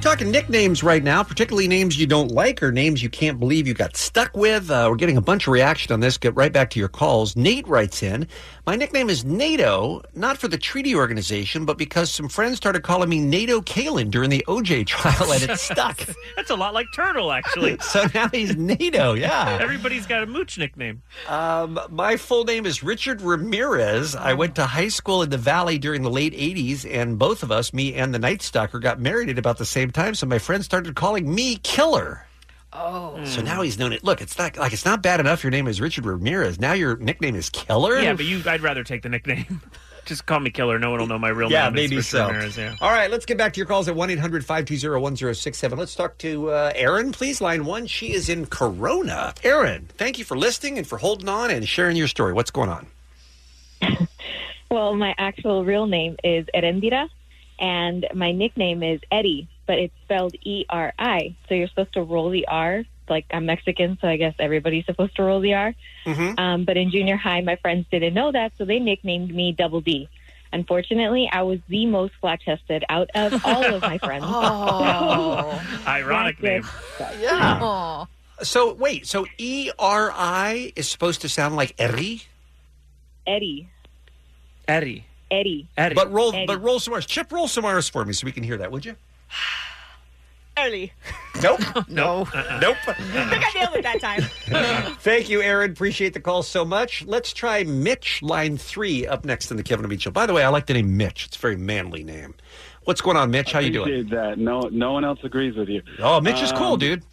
Talking nicknames right now, particularly names you don't like or names you can't believe you got stuck with. We're getting a bunch of reaction on this. Get right back to your calls. Nate writes in, my nickname is NATO, not for the treaty organization, but because some friends started calling me NATO Kalin during the OJ trial and it stuck. That's a lot like Turtle, actually. So now he's NATO, yeah. Everybody's got a mooch nickname. My full name is Richard Ramirez. I went to high school in the Valley during the late 80s, and both of us, me and the Night Stalker, got married at about the same time, so my friends started calling me Killer. Oh. So now he's known it. Look, it's not bad enough your name is Richard Ramirez. Now your nickname is Killer? Yeah, but I'd rather take the nickname. Just call me Killer. No one will know my real Yeah, name. maybe It's so. Ramirez, yeah. All right, let's get back to your calls at 1-800-520-1067. Let's talk to Erin, please. Line 1. She is in Corona. Erin, thank you for listening and for holding on and sharing your story. What's going on? Well, my actual real name is Erendira, and my nickname is Eddie, but it's spelled E-R-I, so you're supposed to roll the R. Like, I'm Mexican, so I guess everybody's supposed to roll the R. Mm-hmm. But in junior high, my friends didn't know that, so they nicknamed me Double D. Unfortunately, I was the most flat-chested out of all of my friends. Ironic name. Yeah. So, wait, so E-R-I is supposed to sound like Eri? Eddie. Eddie. Eddie. Eddie. But roll some R's. Chip, roll some R's for me so we can hear that, would you? Early. Nope. No. Nope. I think I nailed it that time. Thank you, Aaron. Appreciate the call so much. Let's try Mitch, line 3, up next in the Kevin and Bean Show. By the way, I like the name Mitch. It's a very manly name. What's going on, Mitch? How you doing? Appreciate that. No one else agrees with you. Oh, Mitch is cool, dude.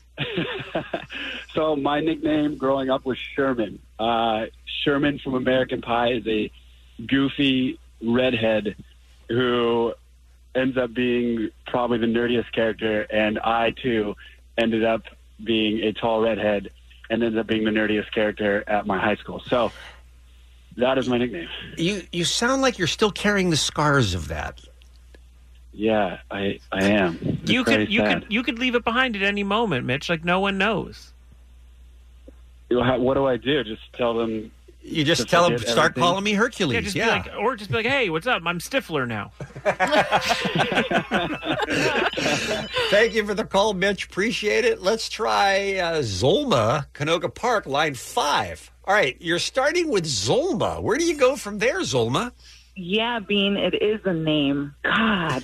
So my nickname growing up was Sherman. Sherman from American Pie is a goofy redhead who ends up being probably the nerdiest character, and I, too, ended up being a tall redhead and ended up being the nerdiest character at my high school. So that is my nickname. You sound like you're still carrying the scars of that. Yeah, I am. It's You very could sad. you could leave it behind at any moment, Mitch. Like no one knows. What do I do? Just tell them... You just to tell them, forget start everything? calling me Hercules. Yeah, just be like, or just be like, hey, what's up? I'm Stifler now. Thank you for the call, Mitch. Appreciate it. Let's try Zolma, Canoga Park, line 5. All right, you're starting with Zolma. Where do you go from there, Zolma? Yeah, Bean, it is a name. God.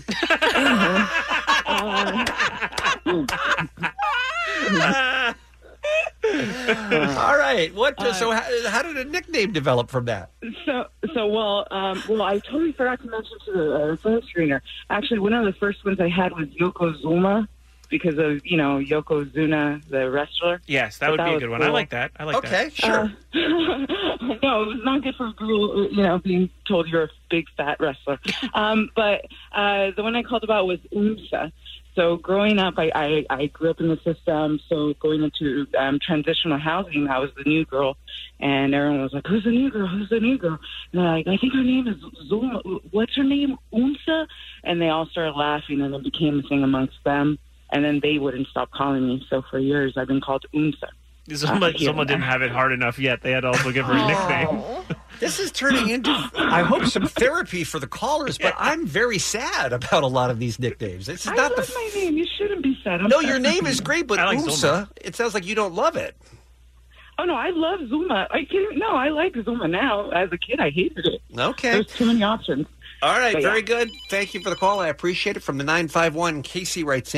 All right. So how did a nickname develop from that? Well, I totally forgot to mention to the phone screener. Actually, one of the first ones I had was Yokozuna because of, Yokozuna, the wrestler. Yes, that would be a good one. I like that. Okay, sure. No, it was not good for a girl, being told you're a big fat wrestler. But the one I called about was Umsa. So growing up, I grew up in the system. So going into transitional housing, I was the new girl. And everyone was like, who's the new girl? Who's the new girl? And they're like, I think her name is Zuma. What's her name? Umsa? And they all started laughing, and it became a thing amongst them. And then they wouldn't stop calling me. So for years, I've been called Umsa. Someone didn't have it hard enough yet. They had to also give her a nickname. This is turning into, I hope, some therapy for the callers, but I'm very sad about a lot of these nicknames. This is I not love my name. You shouldn't be sad. No, your name is great, but I like Umsa, Zuma. it sounds like you don't love it. Oh, no, I love Zuma. I like Zuma now. As a kid, I hated it. Okay. There's too many options. All right, But yeah. very good. Thank you for the call. I appreciate it. From the 951, Carrie writes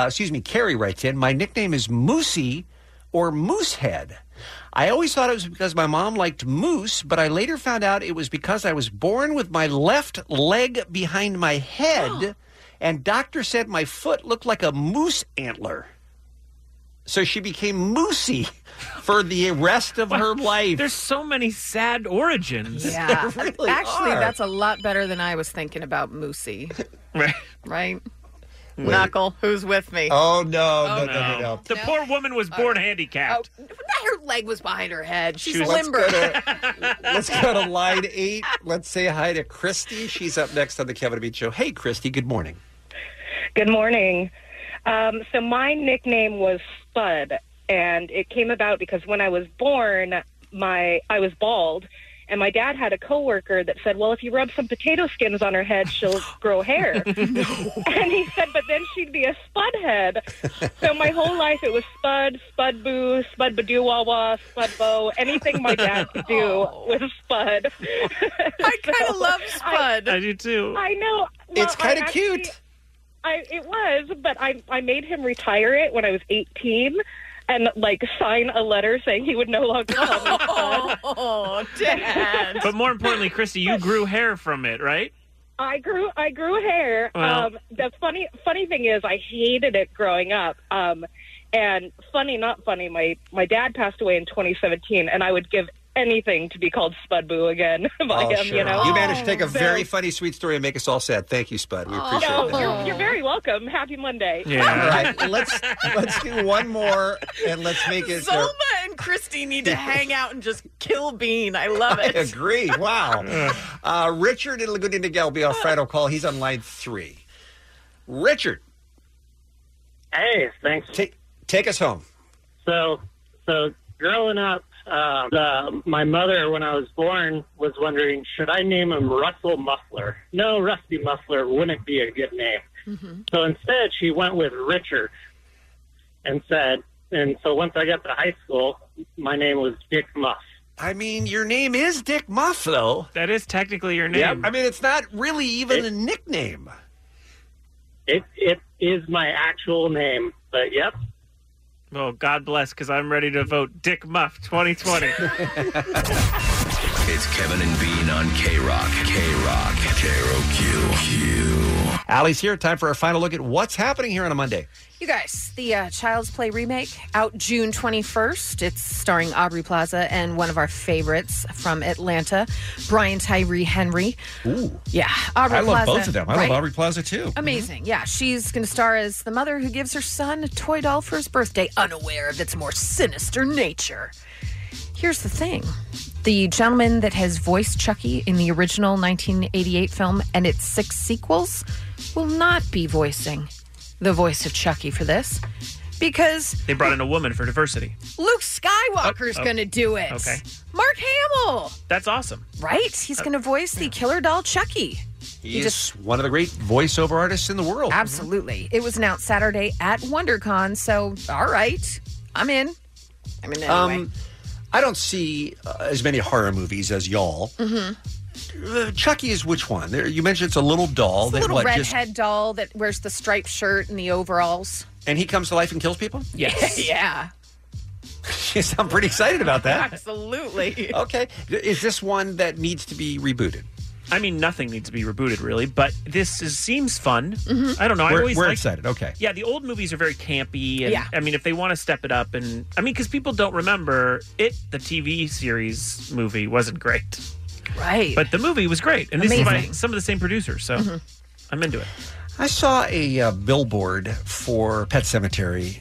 in, my nickname is Moosey or Moosehead. I always thought it was because my mom liked moose, but I later found out it was because I was born with my left leg behind my head, and doctor said my foot looked like a moose antler. So she became Moosey for the rest of her life. There's so many sad origins. Yeah. There really Actually, are. that's a lot better than I was thinking about Moosey. Right. Right? Knuckle, who's with me? Oh, no. The poor woman was born handicapped. Her leg was behind her head. She's Let's limber. Let's go to line 8. Let's say hi to Christy. She's up next on the Kevin and Bean Show. Hey, Christy, good morning. Good morning. So my nickname was Spud, and it came about because when I was born, I was bald, And my dad had a coworker that said, well, if you rub some potato skins on her head, she'll grow hair. And he said, but then she'd be a spud head. So my whole life it was Spud, Spud Boo, Spud Badoo Wah Wah, Spud Bo, anything my dad could do with Spud. I kind of love Spud. I do too. I know. It's kind of cute. It was, but I made him retire it when I was 18 and, like, sign a letter saying he would no longer call me Spud. Oh, Dad. But more importantly, Christy, you grew hair from it, right? I grew hair. Well- The funny thing is I hated it growing up. And funny, not funny, my dad passed away in 2017, and I would give anything to be called Spud Boo again by him, sure. you know. You managed to take a So- very funny, sweet story and make us all sad. Thank you, Spud. We appreciate No, that. you're very welcome. Happy Monday. All right, let's do one more and let's make it. Zolma and Christy need to hang out and just kill Bean. I love it. I agree. Wow. Richard in Laguna Niguel will be our final call. He's on line 3. Richard. Hey, thanks. Take us home. So growing up, my mother, when I was born, was wondering, should I name him Russell Muffler? No, Rusty Muffler wouldn't be a good name. So instead, she went with Richard and so once I got to high school, my name was Dick Muff. I mean, your name is Dick Muff, though. That is technically your name. Yeah, I mean, it's not really even a nickname. It is my actual name, but yep. Well, God bless, because I'm ready to vote Dick Muff 2020. It's Kevin and Bean on K-Rock. K-Rock. K-R-O-Q. Allie's here. Time for our final look at what's happening here on a Monday. You guys, the Child's Play remake out June 21st. It's starring Aubrey Plaza and one of our favorites from Atlanta, Brian Tyree Henry. Ooh. Yeah, Aubrey I love Plaza. both of them. I right? love Aubrey Plaza, too. Amazing. Yeah, she's going to star as the mother who gives her son a toy doll for his birthday, unaware of its more sinister nature. Here's the thing. The gentleman that has voiced Chucky in the original 1988 film and its 6 sequels will not be voicing the voice of Chucky for this because They brought in a woman for diversity. Luke Skywalker's Oh, going to do it. okay. Mark Hamill, That's awesome. right? He's going to voice the killer doll Chucky. He's one of the great voiceover artists in the world. Absolutely. It was announced Saturday at WonderCon, so all right, I'm in. I'm in anyway. I don't see as many horror movies as y'all. Chucky is which one? You mentioned it's a little doll. It's a little redhead doll that wears the striped shirt and the overalls. And he comes to life and kills people? Yes. Yeah. You sound pretty excited about that. Absolutely. Okay. Is this one that needs to be rebooted? I mean, nothing needs to be rebooted, really, but seems fun. I don't know. We're excited. Okay. Yeah, the old movies are very campy. And, Yeah. I mean, if they want to step it up, and I mean, because people don't remember it, the TV series movie wasn't great. Right. But the movie was great. And this is by Amazing. some of the same producers, so I'm into it. I saw a billboard for Pet Sematary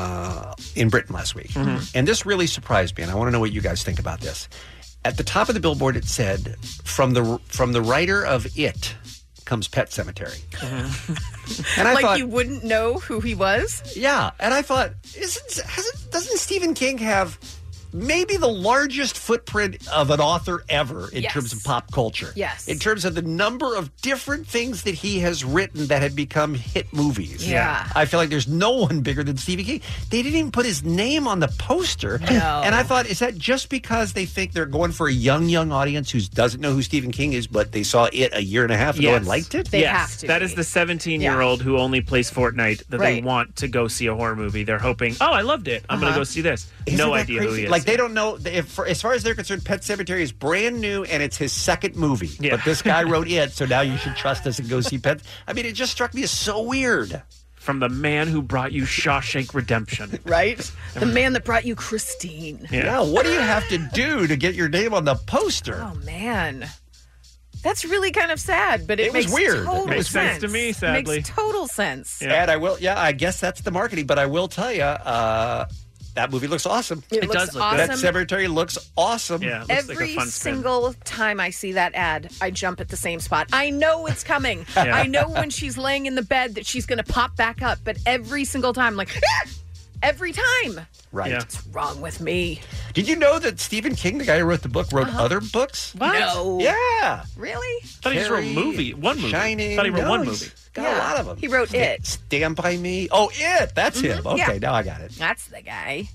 in Britain last week. And this really surprised me, and I want to know what you guys think about this. At the top of the billboard, it said, from the writer of It comes Pet Sematary. And I like thought, you wouldn't know who he was? yeah. And I thought, doesn't Stephen King have maybe the largest footprint of an author ever in Yes. terms of pop culture? Yes. In terms of the number of different things that he has written that have become hit movies. Yeah. I feel like there's no one bigger than Stephen King. They didn't even put his name on the poster. No. And I thought, is that just because they think they're going for a young audience who doesn't know who Stephen King is, but they saw it a year and a half ago and liked it? They yes, have to that be. is the 17-year-old who only plays Fortnite that they Right. want to go see a horror movie. They're hoping, oh, I loved it. I'm going to go see this. Isn't no that idea who crazy? he is. Like, they don't know. As far as they're concerned, Pet Sematary is brand new and it's his second movie. Yeah. But this guy wrote it, so now you should trust us and go see Pet. I mean, it just struck me as so weird. From the man who brought you Shawshank Redemption. Right? The man that brought you Christine. Yeah. What do you have to do to get your name on the poster? Oh, man. That's really kind of sad, but it, It was makes weird. total It makes sense to me, sadly. Makes total sense. And I guess that's the marketing, but I will tell you, that movie looks awesome. It looks does look awesome. good. That cemetery looks awesome. Yeah, it looks like Every a fun spin. single time I see that ad, I jump at the same spot. I know it's coming. Yeah. I know when she's laying in the bed that she's going to pop back up, but every single time, I'm like, every time. Right. What's wrong with me? Did you know that Stephen King, the guy who wrote the book, wrote other books? What? No. Yeah. Really? I thought he just wrote one movie. Shining. I thought he wrote one he's movie. Got a lot of them. He wrote It. Stand By Me. Oh, It. That's him. Okay, now I got it. That's the guy.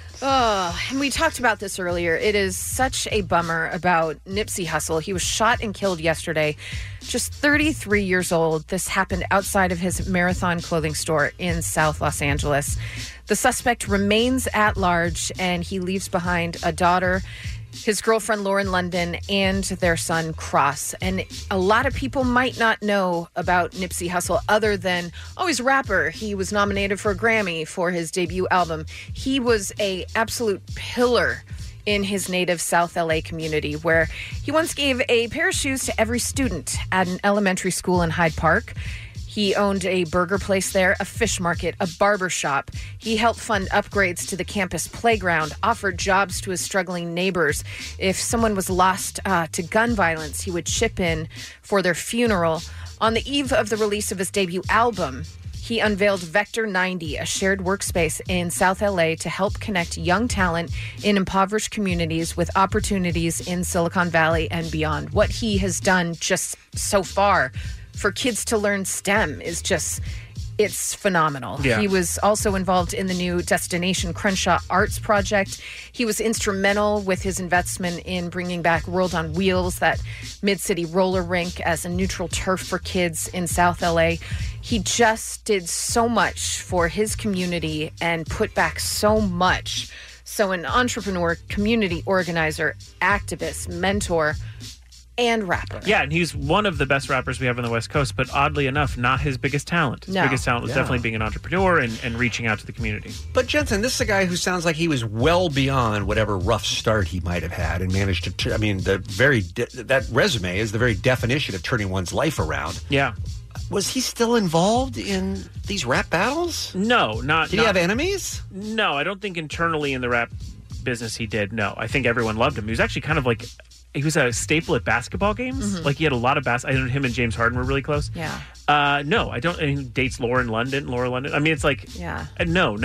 Oh, and we talked about this earlier. It is such a bummer about Nipsey Hussle. He was shot and killed yesterday, just 33 years old. This happened outside of his Marathon clothing store in South Los Angeles. The suspect remains at large, and he leaves behind a daughter, his girlfriend Lauren London, and their son Cross. And a lot of people might not know about Nipsey Hussle other than, he's a rapper. He was nominated for a Grammy for his debut album. He was a absolute pillar in his native South LA community, where he once gave a pair of shoes to every student at an elementary school in Hyde Park. He owned a burger place there, a fish market, a barber shop. He helped fund upgrades to the campus playground, offered jobs to his struggling neighbors. If someone was lost to gun violence, he would chip in for their funeral. On the eve of the release of his debut album, he unveiled Vector 90, a shared workspace in South LA to help connect young talent in impoverished communities with opportunities in Silicon Valley and beyond. What he has done just so far for kids to learn STEM is just, it's phenomenal. Yeah. He was also involved in the new Destination Crenshaw Arts Project. He was instrumental with his investment in bringing back World on Wheels, that mid-city roller rink, as a neutral turf for kids in South LA. He just did so much for his community and put back so much. So an entrepreneur, community organizer, activist, mentor, and rapper. Yeah, and he's one of the best rappers we have on the West Coast, but oddly enough, not his biggest talent. His No. biggest talent was Yeah. definitely being an entrepreneur and reaching out to the community. But Jensen, this is a guy who sounds like he was well beyond whatever rough start he might have had, and managed to. I mean, that resume is the very definition of turning one's life around. Yeah. Was he still involved in these rap battles? No, not. Did he have enemies? No, I don't think internally in the rap business he did. No, I think everyone loved him. He was actually kind of like, he was a staple at basketball games. Mhm. Like he had a lot of I know him and James Harden were really close. Yeah. No, I don't. And he dates Laura London. I mean, it's like, Yeah. No.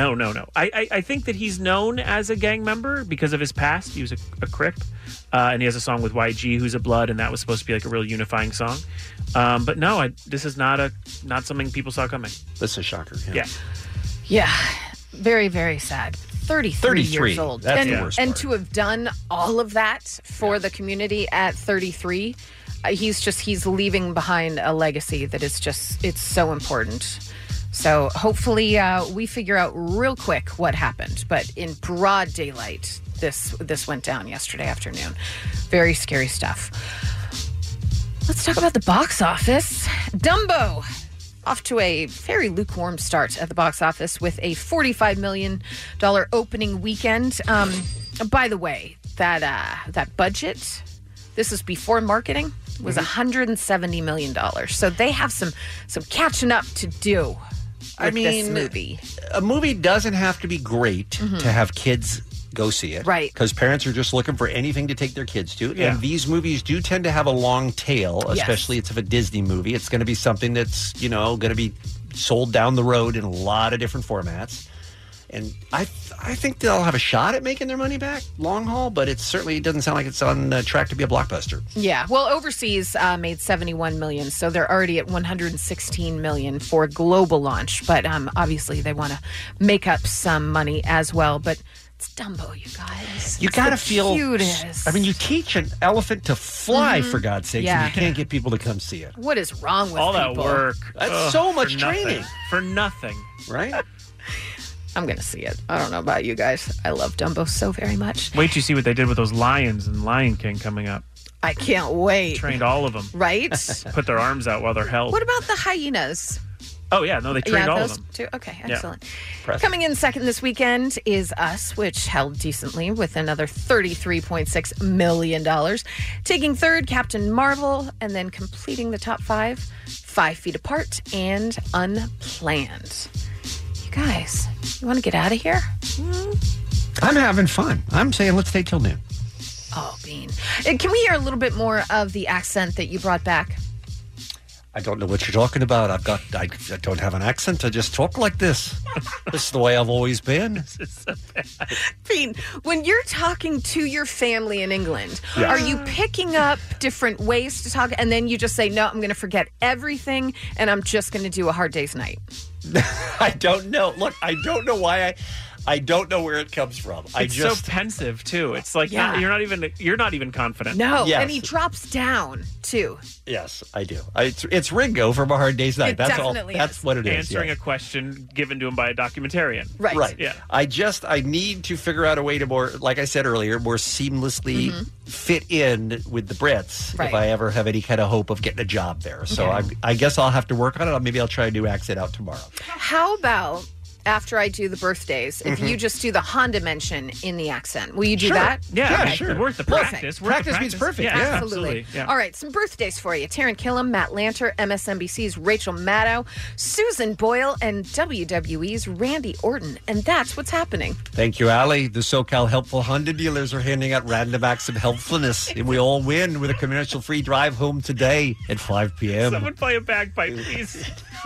I think that he's known as a gang member because of his past. He was a Crip, and he has a song with YG, who's a Blood, and that was supposed to be like a real unifying song. But no, this is not something people saw coming. That's a shocker. Yeah. Yeah. Very, very sad. 33 years old. That's and, the worst and part. to have done all of that for the community at 33, he's leaving behind a legacy that is just, it's so important. So hopefully we figure out real quick what happened. But in broad daylight, this went down yesterday afternoon. Very scary stuff. Let's talk about the box office. Dumbo, off to a very lukewarm start at the box office with a $45 million opening weekend. By the way, that budget, this is before marketing, was $170 million. So they have some catching up to do with this movie. A movie doesn't have to be great to have kids go see it. Right. Because parents are just looking for anything to take their kids to. Yeah. And these movies do tend to have a long tail, Yes. especially if it's a Disney movie. It's going to be something that's, going to be sold down the road in a lot of different formats. And I think they'll have a shot at making their money back long haul, but it certainly doesn't sound like it's on track to be a blockbuster. Yeah, well, overseas made $71 million, so they're already at $116 million for global launch. But obviously, they want to make up some money as well. But it's Dumbo, you guys. You It's got to the feel. cutest. I mean, you teach an elephant to fly, for God's sake, Yeah. and you can't get people to come see it. What is wrong with All that people? work. That's so much for nothing. training. For nothing. Right? I'm going to see it. I don't know about you guys. I love Dumbo so very much. Wait till you see what they did with those lions in Lion King coming up. I can't wait. Trained all of them. Right? Put their arms out while they're held. What about the hyenas? Oh, yeah. No, they trained all those of them. too? Okay, Yeah. excellent. Impressive. Coming in second this weekend is Us, which held decently with another $33.6 million. Taking third, Captain Marvel, and then completing the top 5 Feet Apart and Unplanned. You guys, you want to get out of here? I'm having fun. I'm saying let's stay till noon. Oh, Bean. Can we hear a little bit more of the accent that you brought back? I don't know what you're talking about. I don't have an accent. I just talk like this. This is the way I've always been. Bean, when you're talking to your family in England, Yeah. are you picking up different ways to talk and then you just say, no, I'm going to forget everything and I'm just going to do a hard day's night? I don't know. Look, I don't know why I don't know where it comes from. It's so pensive too. It's like Yeah. you're not even confident. No, Yes. and he drops down too. Yes, I do. It's Ringo from A Hard Day's Night. It That's all. definitely That's is. what it is. Answering yes. a question given to him by a documentarian. Right. Yeah. I need to figure out a way to more, like I said earlier, more seamlessly fit in with the Brits Right. if I ever have any kind of hope of getting a job there. So Okay. I guess I'll have to work on it. Maybe I'll try a new accent out tomorrow. How about after I do the birthdays, if you just do the Honda mention in the accent? Will you do Sure. that? Yeah, Okay. sure. Worth the Perfect. practice. Practice means perfect. Yeah, Yeah. Absolutely. Yeah. All right, some birthdays for you. Taryn Killam, Matt Lanter, MSNBC's Rachel Maddow, Susan Boyle, and WWE's Randy Orton. And that's what's happening. Thank you, Allie. The SoCal Helpful Honda dealers are handing out random acts of helpfulness, and we all win with a commercial-free drive home today at 5 p.m. Someone play a bagpipe, please.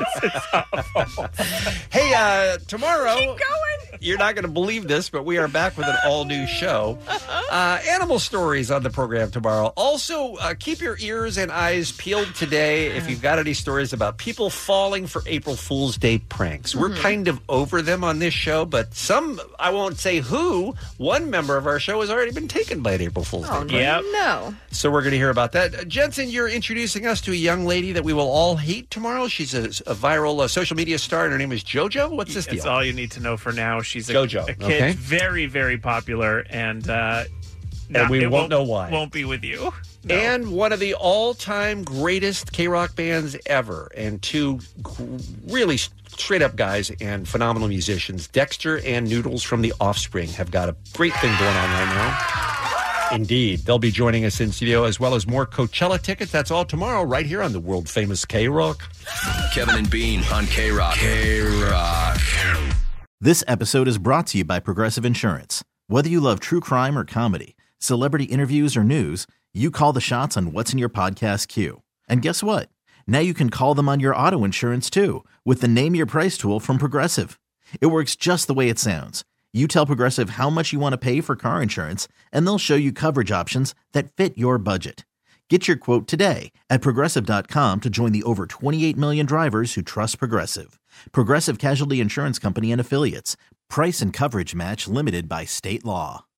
Hey, tomorrow, Keep going. you're not going to believe this, but we are back with an all-new show. Animal stories on the program tomorrow. Also, keep your ears and eyes peeled today if you've got any stories about people falling for April Fool's Day pranks. We're kind of over them on this show, but some, I won't say who, one member of our show has already been taken by an April Fool's Day Oh, prank. Yep. no. So we're going to hear about that. Jensen, you're introducing us to a young lady that we will all hate tomorrow. She's a viral social media star, and her name is JoJo. What's this deal? That's all you need to know for now. She's JoJo, a kid, okay. very, very popular, and we it won't know why. Won't be with you. No. And one of the all-time greatest K-Rock bands ever, and two really straight-up guys and phenomenal musicians, Dexter and Noodles from The Offspring, have got a great thing going on right now. Indeed. They'll be joining us in studio, as well as more Coachella tickets. That's all tomorrow, right here on the world-famous K-Rock. Kevin and Bean on K-Rock. K-Rock. This episode is brought to you by Progressive Insurance. Whether you love true crime or comedy, celebrity interviews or news, you call the shots on what's in your podcast queue. And guess what? Now you can call them on your auto insurance too with the Name Your Price tool from Progressive. It works just the way it sounds. You tell Progressive how much you want to pay for car insurance, and they'll show you coverage options that fit your budget. Get your quote today at Progressive.com to join the over 28 million drivers who trust Progressive. Progressive Casualty Insurance Company and Affiliates. Price and coverage match limited by state law.